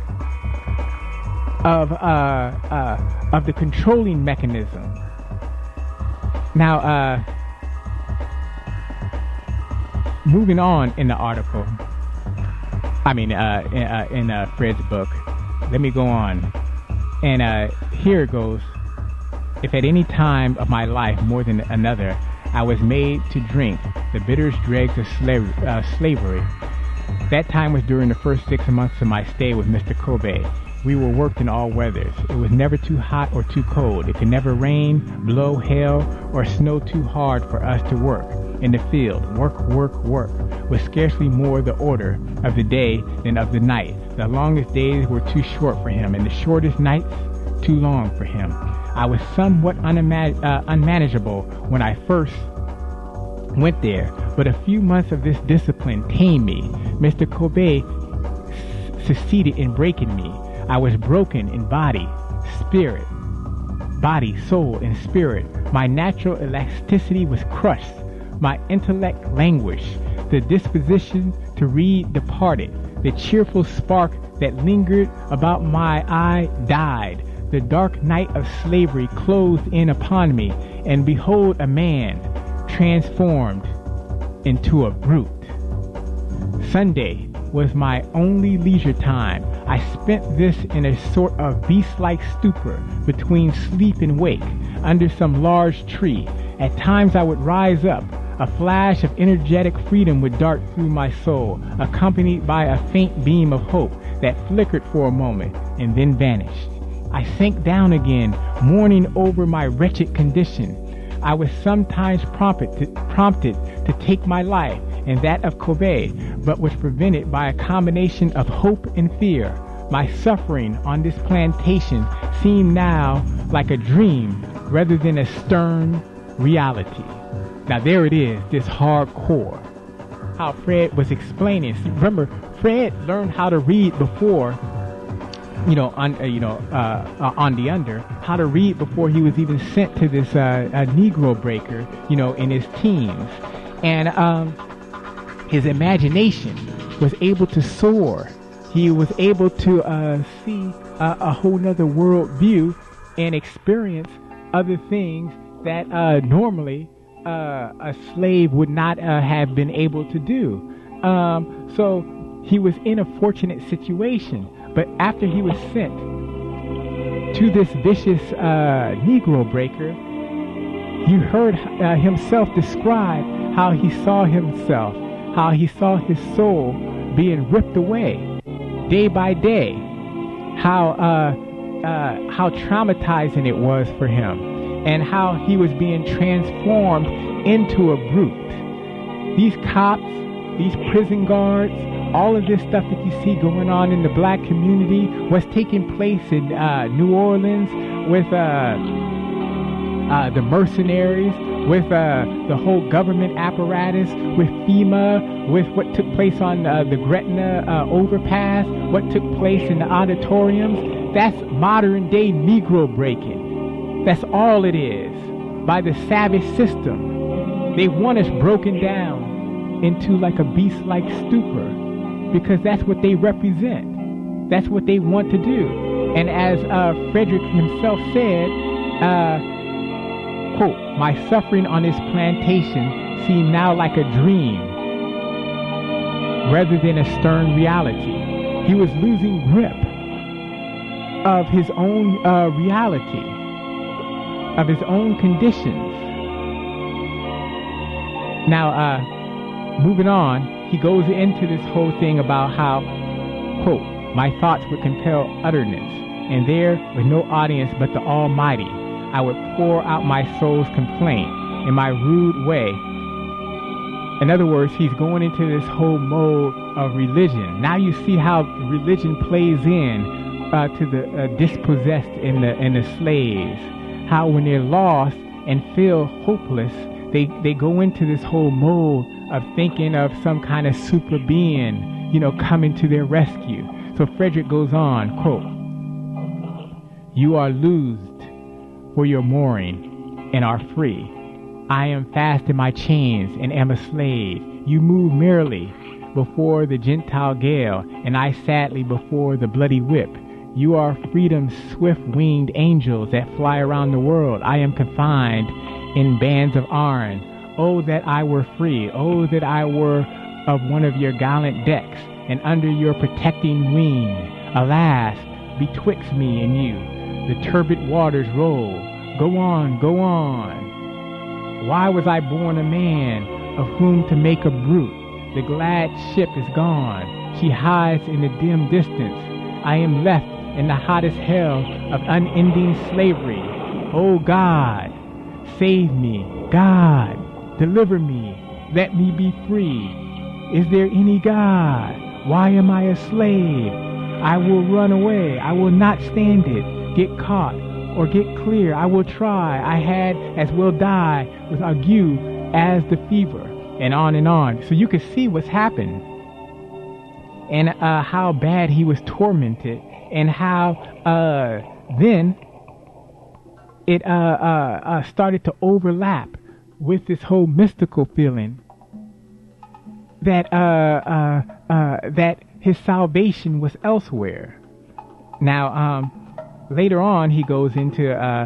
of uh, uh, of the controlling mechanism. Now, uh, moving on in the article, I mean, uh, in, uh, in uh, Fred's book, let me go on. And uh, here it goes. If at any time of my life more than another, I was made to drink the bitterest dregs of slavery, uh, slavery, that time was during the first six months of my stay with Mister Kobe. We were worked in all weathers. It was never too hot or too cold. It could never rain, blow, hail, or snow too hard for us to work in the field. Work, work, work was scarcely more the order of the day than of the night. The longest days were too short for him, and the shortest nights too long for him. I was somewhat unima- uh, unmanageable when I first went there, but a few months of this discipline tamed me. Mister Kobe s- succeeded in breaking me. I was broken in body, spirit, body, soul, and spirit. My natural elasticity was crushed. My intellect languished. The disposition to read departed. The cheerful spark that lingered about my eye died. The dark night of slavery closed in upon me, and behold a man transformed into a brute. Sunday was my only leisure time. I spent this in a sort of beast-like stupor between sleep and wake under some large tree. At times I would rise up. A flash of energetic freedom would dart through my soul, accompanied by a faint beam of hope that flickered for a moment and then vanished. I sank down again, mourning over my wretched condition. I was sometimes prompted to, prompted to take my life and that of Kobe, but was prevented by a combination of hope and fear. My suffering on this plantation seemed now like a dream rather than a stern reality. Now there it is, this hardcore. How Fred was explaining. See, remember, Fred learned how to read before, you know, on uh, you know uh, uh, on the under, how to read before he was even sent to this uh, uh, Negro breaker, you know, in his teens, and um, his imagination was able to soar. He was able to uh, see uh, a whole nother world view and experience other things that uh, normally uh, a slave would not uh, have been able to do. Um, so he was in a fortunate situation. But after he was sent to this vicious uh, Negro breaker, you heard uh, himself describe how he saw himself, how he saw his soul being ripped away day by day, how uh, uh, how traumatizing it was for him, and how he was being transformed into a brute. These cops these prison guards, all of this stuff that you see going on in the black community, what's taking place in uh, New Orleans with uh, uh, the mercenaries, with uh, the whole government apparatus, with FEMA, with what took place on uh, the Gretna uh, overpass, what took place in the auditoriums, that's modern day Negro breaking. That's all it is. By the savage system. They want us broken down into like a beast-like stupor, because that's what they represent. That's what they want to do. And as uh, Frederick himself said, uh, quote, "My suffering on this plantation seemed now like a dream rather than a stern reality." He was losing grip of his own uh, reality, of his own conditions. Now, uh, moving on, he goes into this whole thing about how, quote, "My thoughts would compel utterance, and there, with no audience but the Almighty, I would pour out my soul's complaint in my rude way." In other words, he's going into this whole mode of religion. Now you see how religion plays in uh, to the uh, dispossessed and the, and the slaves. How when they're lost and feel hopeless, they, they go into this whole mode of thinking of some kind of super being, you know, coming to their rescue. So Frederick goes on, quote, "You are loosed for your mooring and are free. I am fast in my chains and am a slave. You move merrily before the Gentile gale, and I sadly before the bloody whip. You are freedom's swift-winged angels that fly around the world. I am confined in bands of iron. Oh, that I were free. Oh, that I were of one of your gallant decks, and under your protecting wing. Alas, betwixt me and you, the turbid waters roll. Go on, go on. Why was I born a man, of whom to make a brute? The glad ship is gone. She hides in the dim distance. I am left in the hottest hell of unending slavery. Oh God, save me. God, deliver me. Let me be free. Is there any God? Why am I a slave? I will run away. I will not stand it. Get caught or get clear. I will try. I had as well die with ague as the fever. And on and on. So you can see what's happened. And uh, how bad he was tormented. And how uh, then it uh, uh, uh, started to overlap with this whole mystical feeling that uh, uh, uh, that his salvation was elsewhere. Now, um, later on, he goes into uh,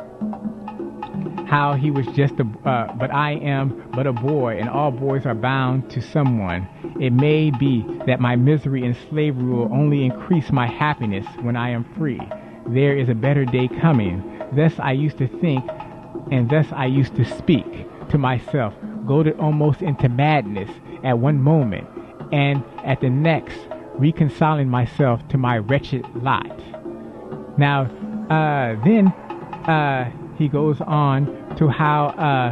how he was just a, uh, but I am but a boy, and all boys are bound to someone. It may be that my misery and slavery will only increase my happiness when I am free. There is a better day coming. Thus I used to think, and thus I used to speak to myself, goaded almost into madness at one moment, and at the next, reconciling myself to my wretched lot. Now, uh, then uh, he goes on to how uh,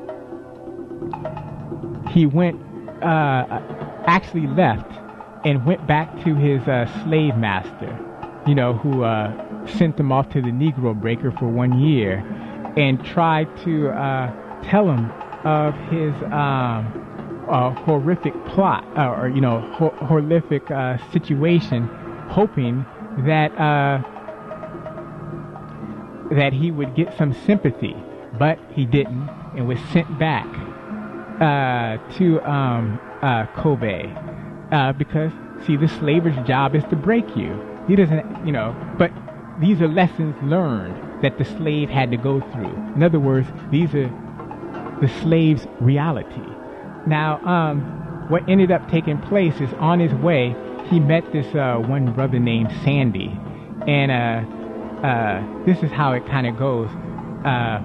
he went, uh, actually left and went back to his uh, slave master, you know, who uh, sent him off to the Negro breaker for one year, and tried to uh, tell him of his um, uh, horrific plot, uh, or, you know, ho- horrific uh, situation, hoping that uh, that he would get some sympathy, but he didn't, and was sent back uh, to um, uh, Kobe, uh, because, see, the slaver's job is to break you. He doesn't, you know, but these are lessons learned that the slave had to go through. In other words, these are the slave's reality. Now, um, what ended up taking place is on his way, he met this uh, one brother named Sandy, and uh, uh, this is how it kind of goes. Uh,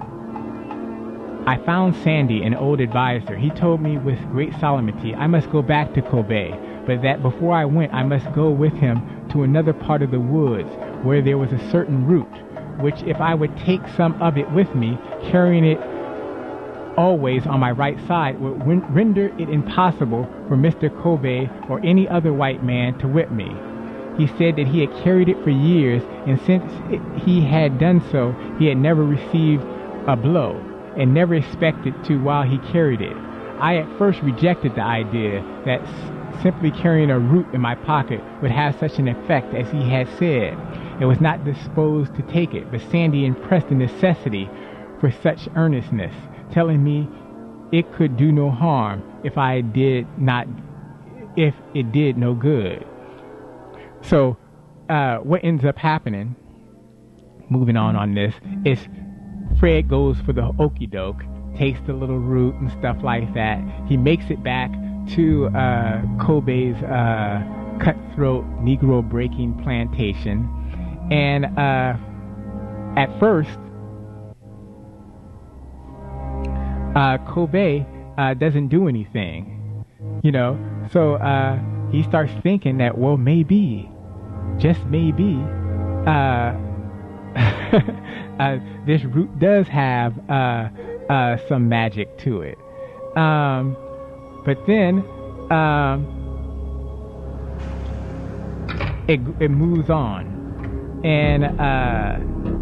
I found Sandy, an old advisor. He told me with great solemnity, I must go back to Kobe, but that before I went, I must go with him to another part of the woods where there was a certain root, which if I would take some of it with me, carrying it always on my right side would win- render it impossible for Mister Kobe or any other white man to whip me. He said that he had carried it for years, and since it, he had done so, he had never received a blow and never expected to while he carried it. I at first rejected the idea that s- simply carrying a root in my pocket would have such an effect as he had said. I was not disposed to take it, but Sandy impressed the necessity for such earnestness, telling me it could do no harm if I did not, if it did no good. So, uh, what ends up happening, moving on on this, is Fred goes for the okie doke, takes the little root and stuff like that. He makes it back to uh, Kobe's uh, cutthroat Negro breaking plantation, and uh, at first, uh, Kobe uh, doesn't do anything, you know. So uh, he starts thinking that, well, maybe, just maybe, uh, uh, this root does have uh, uh, some magic to it. Um, but then um, it, it moves on. And uh,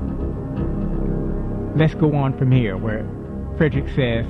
let's go on from here, where Frederick says,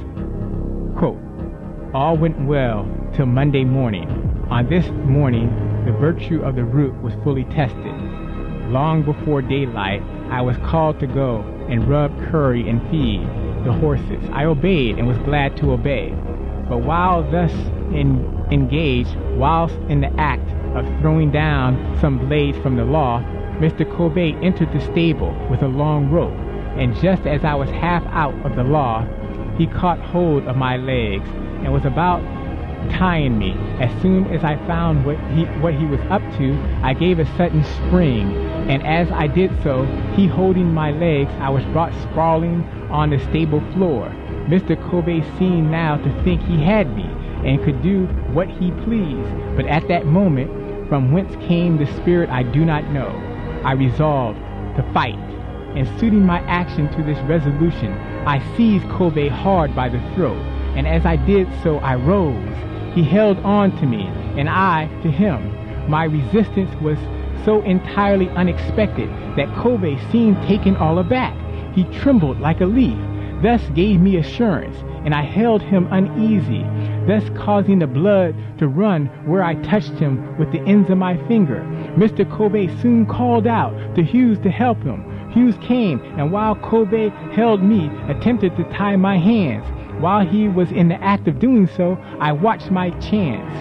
quote, all went well till Monday morning. On this morning, the virtue of the root was fully tested. Long before daylight, I was called to go and rub, curry, and feed the horses. I obeyed and was glad to obey. But while thus in, engaged, whilst in the act of throwing down some blades from the law, Mister Kobe entered the stable with a long rope, and just as I was half out of the law, he caught hold of my legs and was about tying me. As soon as I found what he what he was up to, I gave a sudden spring, and as I did so, he holding my legs, I was brought sprawling on the stable floor. Mister Kobe seemed now to think he had me and could do what he pleased, but at that moment, from whence came the spirit I do not know, I resolved to fight, and suiting my action to this resolution, I seized Kobe hard by the throat, and as I did so, I rose. He held on to me, and I to him. My resistance was so entirely unexpected that Kobe seemed taken all aback. He trembled like a leaf, thus gave me assurance, and I held him uneasy, thus causing the blood to run where I touched him with the ends of my finger. Mister Kobe soon called out to Hughes to help him. Hughes came, and while Kobe held me, attempted to tie my hands. While he was in the act of doing so, I watched my chance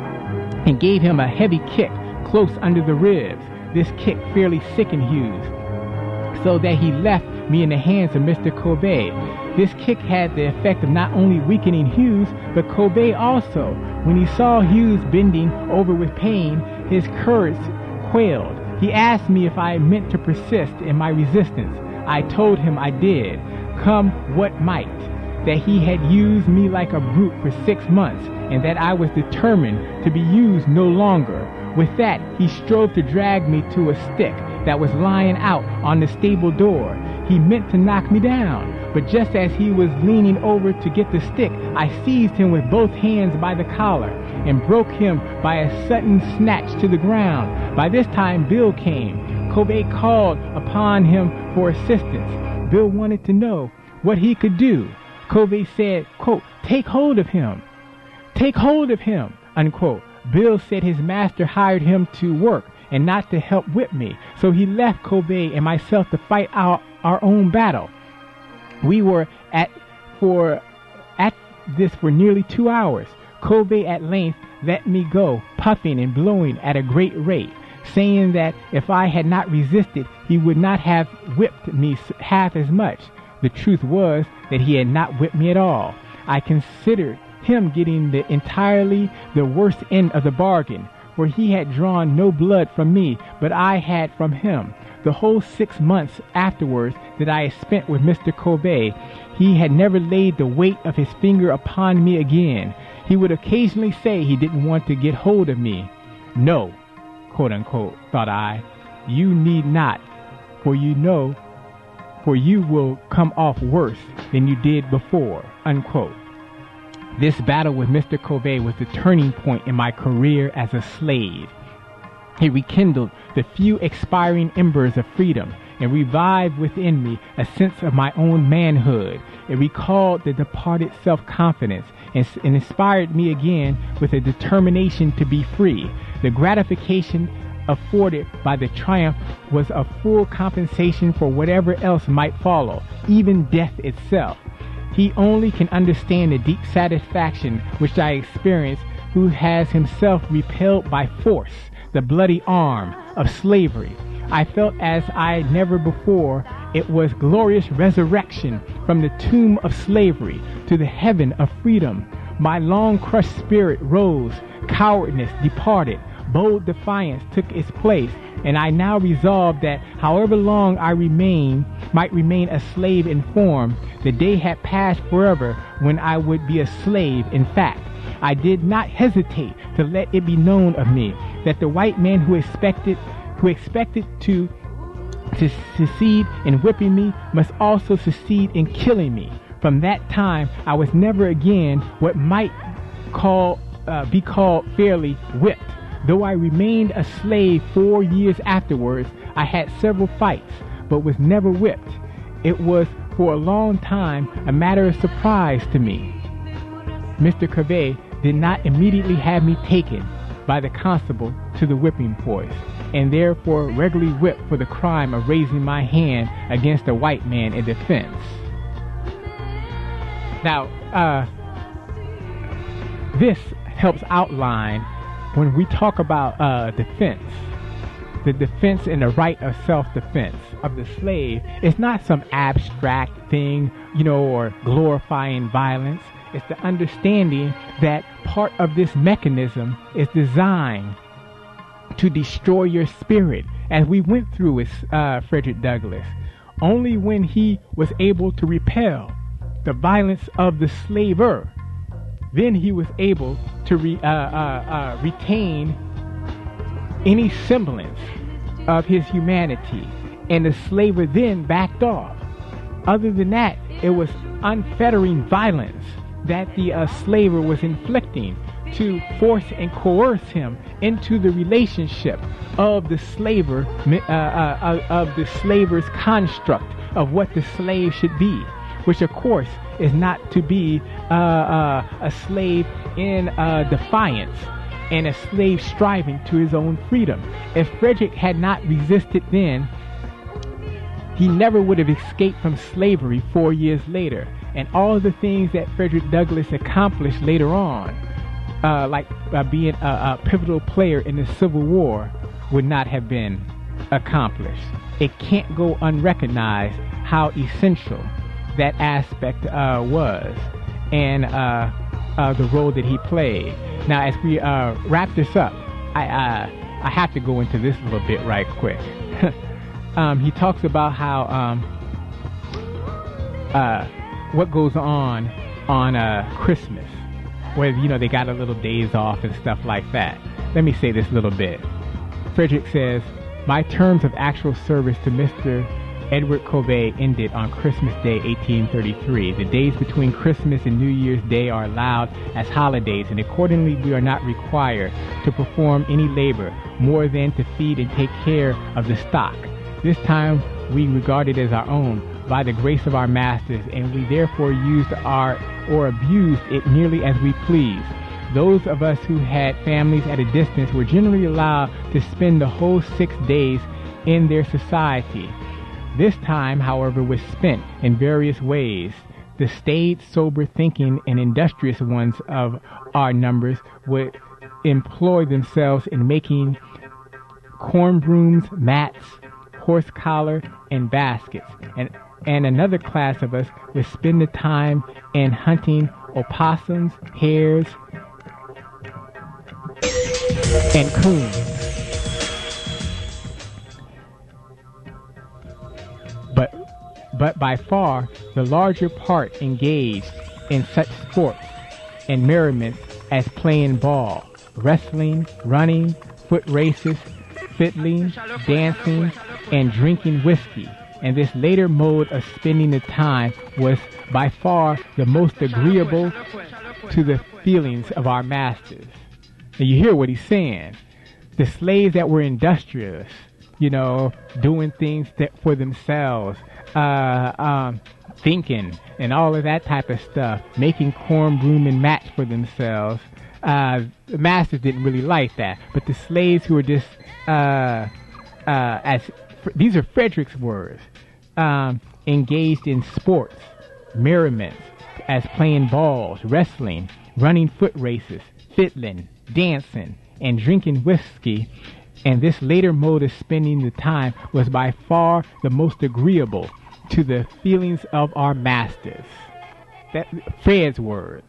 and gave him a heavy kick close under the ribs. This kick fairly sickened Hughes, so that he left me in the hands of Mister Kobe. This kick had the effect of not only weakening Hughes, but Kobe also. When he saw Hughes bending over with pain, his courage quailed. He asked me if I meant to persist in my resistance. I told him I did, come what might, that he had used me like a brute for six months, and that I was determined to be used no longer. With that, he strove to drag me to a stick that was lying out on the stable door. He meant to knock me down, but just as he was leaning over to get the stick, I seized him with both hands by the collar and broke him by a sudden snatch to the ground. By this time, Bill came. Kobe called upon him for assistance. Bill wanted to know what he could do. Kobe said, quote, take hold of him. Take hold of him, unquote. Bill said his master hired him to work and not to help whip me, so he left Kobe and myself to fight our, our own battle. We were at for at this for nearly two hours. Kobe at length let me go, puffing and blowing at a great rate, saying that if I had not resisted, he would not have whipped me half as much. The truth was that he had not whipped me at all. I considered him getting the entirely the worst end of the bargain, for he had drawn no blood from me, but I had from him. The whole six months afterwards that I had spent with Mister Kobe, he had never laid the weight of his finger upon me again. He would occasionally say he didn't want to get hold of me. No, quote unquote, thought I, you need not, for you know for you will come off worse than you did before, unquote. This battle with Mister Covey was the turning point in my career as a slave. It rekindled the few expiring embers of freedom and revived within me a sense of my own manhood. It recalled the departed self-confidence and, and inspired me again with a determination to be free. The gratification afforded by the triumph was a full compensation for whatever else might follow, even death itself. He only can understand the deep satisfaction which I experienced who has himself repelled by force the bloody arm of slavery. I felt as I never before it was glorious resurrection from the tomb of slavery to the heaven of freedom. My long crushed spirit rose, cowardness departed, bold defiance took its place, and I now resolved that however long I remain, might remain a slave in form, the day had passed forever when I would be a slave in fact. I did not hesitate to let it be known of me that the white man who expected who expected to to succeed in whipping me must also succeed in killing me. From that time, I was never again what might call uh, be called fairly whipped. Though I remained a slave four years afterwards, I had several fights, but was never whipped. It was for a long time a matter of surprise to me. Mister Covey did not immediately have me taken by the constable to the whipping post, and therefore regularly whipped for the crime of raising my hand against a white man in defense. Now, uh, this helps outline when we talk about uh, defense, the defense and the right of self-defense of the slave. It's not some abstract thing, you know, or glorifying violence. It's the understanding that part of this mechanism is designed to destroy your spirit, as we went through with uh, Frederick Douglass. Only when he was able to repel the violence of the slaver, then he was able to re, uh, uh, uh, retain any semblance of his humanity, and the slaver then backed off. Other than that, it was unfettering violence that the uh, slaver was inflicting to force and coerce him into the relationship of the slaver, uh, uh, of the slaver's construct of what the slave should be, which of course is not to be uh, uh, a slave in uh, defiance and a slave striving to his own freedom. If Frederick had not resisted then, he never would have escaped from slavery four years later. And all of the things that Frederick Douglass accomplished later on, uh, like uh, being a, a pivotal player in the Civil War, would not have been accomplished. It can't go unrecognized how essential that aspect uh, was, and uh, uh, the role that he played. Now, as we uh, wrap this up, I uh, I have to go into this a little bit right quick. um, he talks about how um, uh, what goes on on uh, Christmas, where, you know, they got a little days off and stuff like that. Let me say this little bit. Frederick says, my terms of actual service to Mister Edward Covey ended on Christmas Day eighteen thirty-three. The days between Christmas and New Year's Day are allowed as holidays, and accordingly we are not required to perform any labor more than to feed and take care of the stock. This time we regard it as our own by the grace of our masters, and we therefore used our or abused it nearly as we pleased. Those of us who had families at a distance were generally allowed to spend the whole six days in their society. This time, however, was spent in various ways. The staid, sober thinking, and industrious ones of our numbers would employ themselves in making corn brooms, mats, horse collar, and baskets. And, and another class of us would spend the time in hunting opossums, hares, and coons. But, but by far the larger part engaged in such sports and merriment as playing ball, wrestling, running, foot races, fiddling, dancing, and drinking whiskey. and this later mode of spending the time was by far the most agreeable to the feelings of our masters. And you hear what he's saying. The slaves that were industrious, you know, doing things that for themselves, uh, um, thinking and all of that type of stuff, making corn, broom, and mats for themselves. Uh, the masters didn't really like that, but the slaves who were just, uh, uh, as these are Frederick's words, um, engaged in sports, merriment, as playing balls, wrestling, running foot races, fiddling, dancing, and drinking whiskey, and this later mode of spending the time was by far the most agreeable to the feelings of our masters. That Fred's words.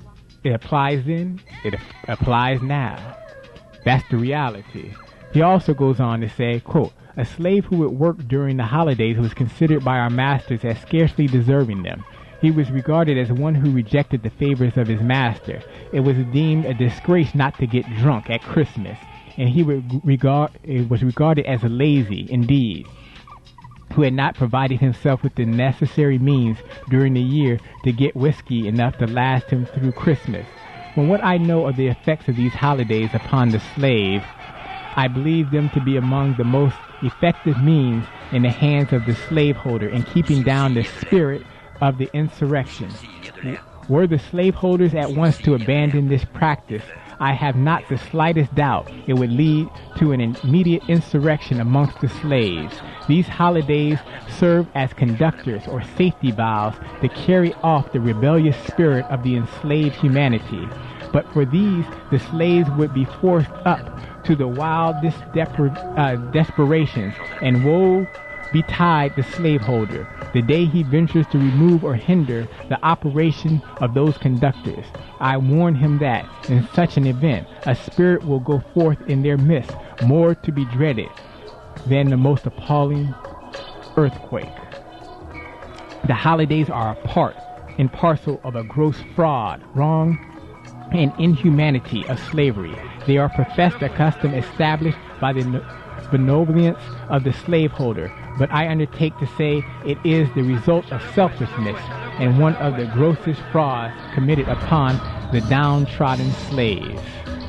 It applies then, it applies now. That's the reality. He also goes on to say, quote, a slave who would work during the holidays was considered by our masters as scarcely deserving them. He was regarded as one who rejected the favors of his master. It was deemed a disgrace not to get drunk at Christmas, and he would regard, it was regarded as lazy indeed, who had not provided himself with the necessary means during the year to get whiskey enough to last him through Christmas. From what I know of the effects of these holidays upon the slave, I believe them to be among the most effective means in the hands of the slaveholder in keeping down the spirit of the insurrection. Were the slaveholders at once to abandon this practice, I have not the slightest doubt it would lead to an immediate insurrection amongst the slaves. These holidays serve as conductors or safety valves to carry off the rebellious spirit of the enslaved humanity. But for these, the slaves would be forced up to the wildest depre- uh, desperations, and woe betide the slaveholder the day he ventures to remove or hinder the operation of those conductors. I warn him that, in such an event, a spirit will go forth in their midst more to be dreaded than the most appalling earthquake. The holidays are a part and parcel of a gross fraud, wrong, and inhumanity of slavery. They are professed a custom established by the benevolence of the slaveholder, but I undertake to say it is the result of selfishness and one of the grossest frauds committed upon the downtrodden slaves.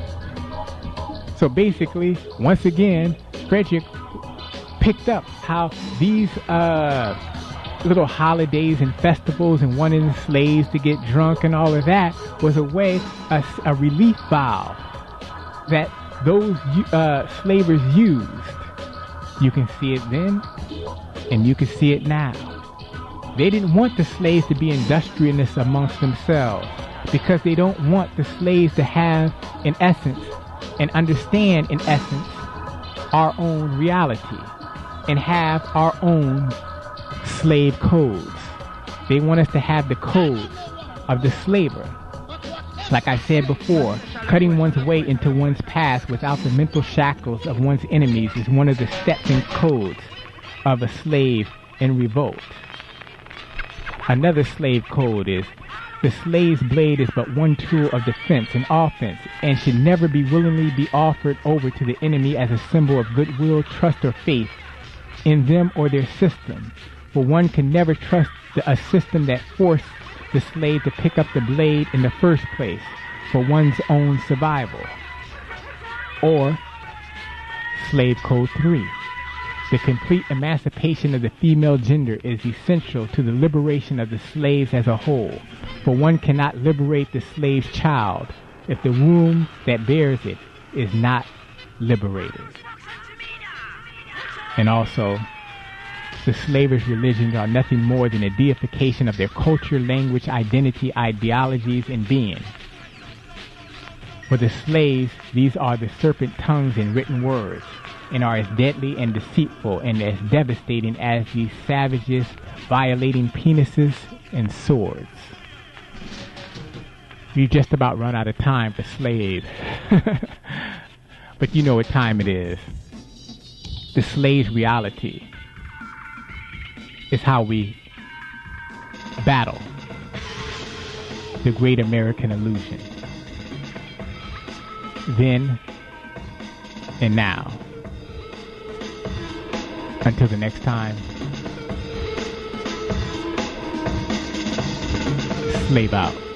So basically, once again, Frederick picked up how these uh, little holidays and festivals and wanting the slaves to get drunk and all of that was a way, a, a relief valve that those uh, slavers used. You can see it then, and you can see it now. They didn't want the slaves to be industrialists amongst themselves because they don't want the slaves to have, in essence, and understand, in essence, our own reality and have our own slave codes. They want us to have the codes of the slaver. Like I said before, cutting one's way into one's past without the mental shackles of one's enemies is one of the steps and codes of a slave in revolt. Another slave code is, the slave's blade is but one tool of defense and offense, and should never be willingly be offered over to the enemy as a symbol of goodwill, trust, or faith in them or their system. For one can never trust the, a system that forced the slave to pick up the blade in the first place for one's own survival. Or Slave Code three. The complete emancipation of the female gender is essential to the liberation of the slaves as a whole, for one cannot liberate the slave's child if the womb that bears it is not liberated. And also, the slavers' religions are nothing more than a deification of their culture, language, identity, ideologies, and being. For the slaves, these are the serpent tongues and written words, and are as deadly and deceitful and as devastating as these savages violating penises and swords. We've just about run out of time for slaves. But you know what time it is. The slave's reality is how we battle the great American illusion. Then and now. Until the next time, Slave out.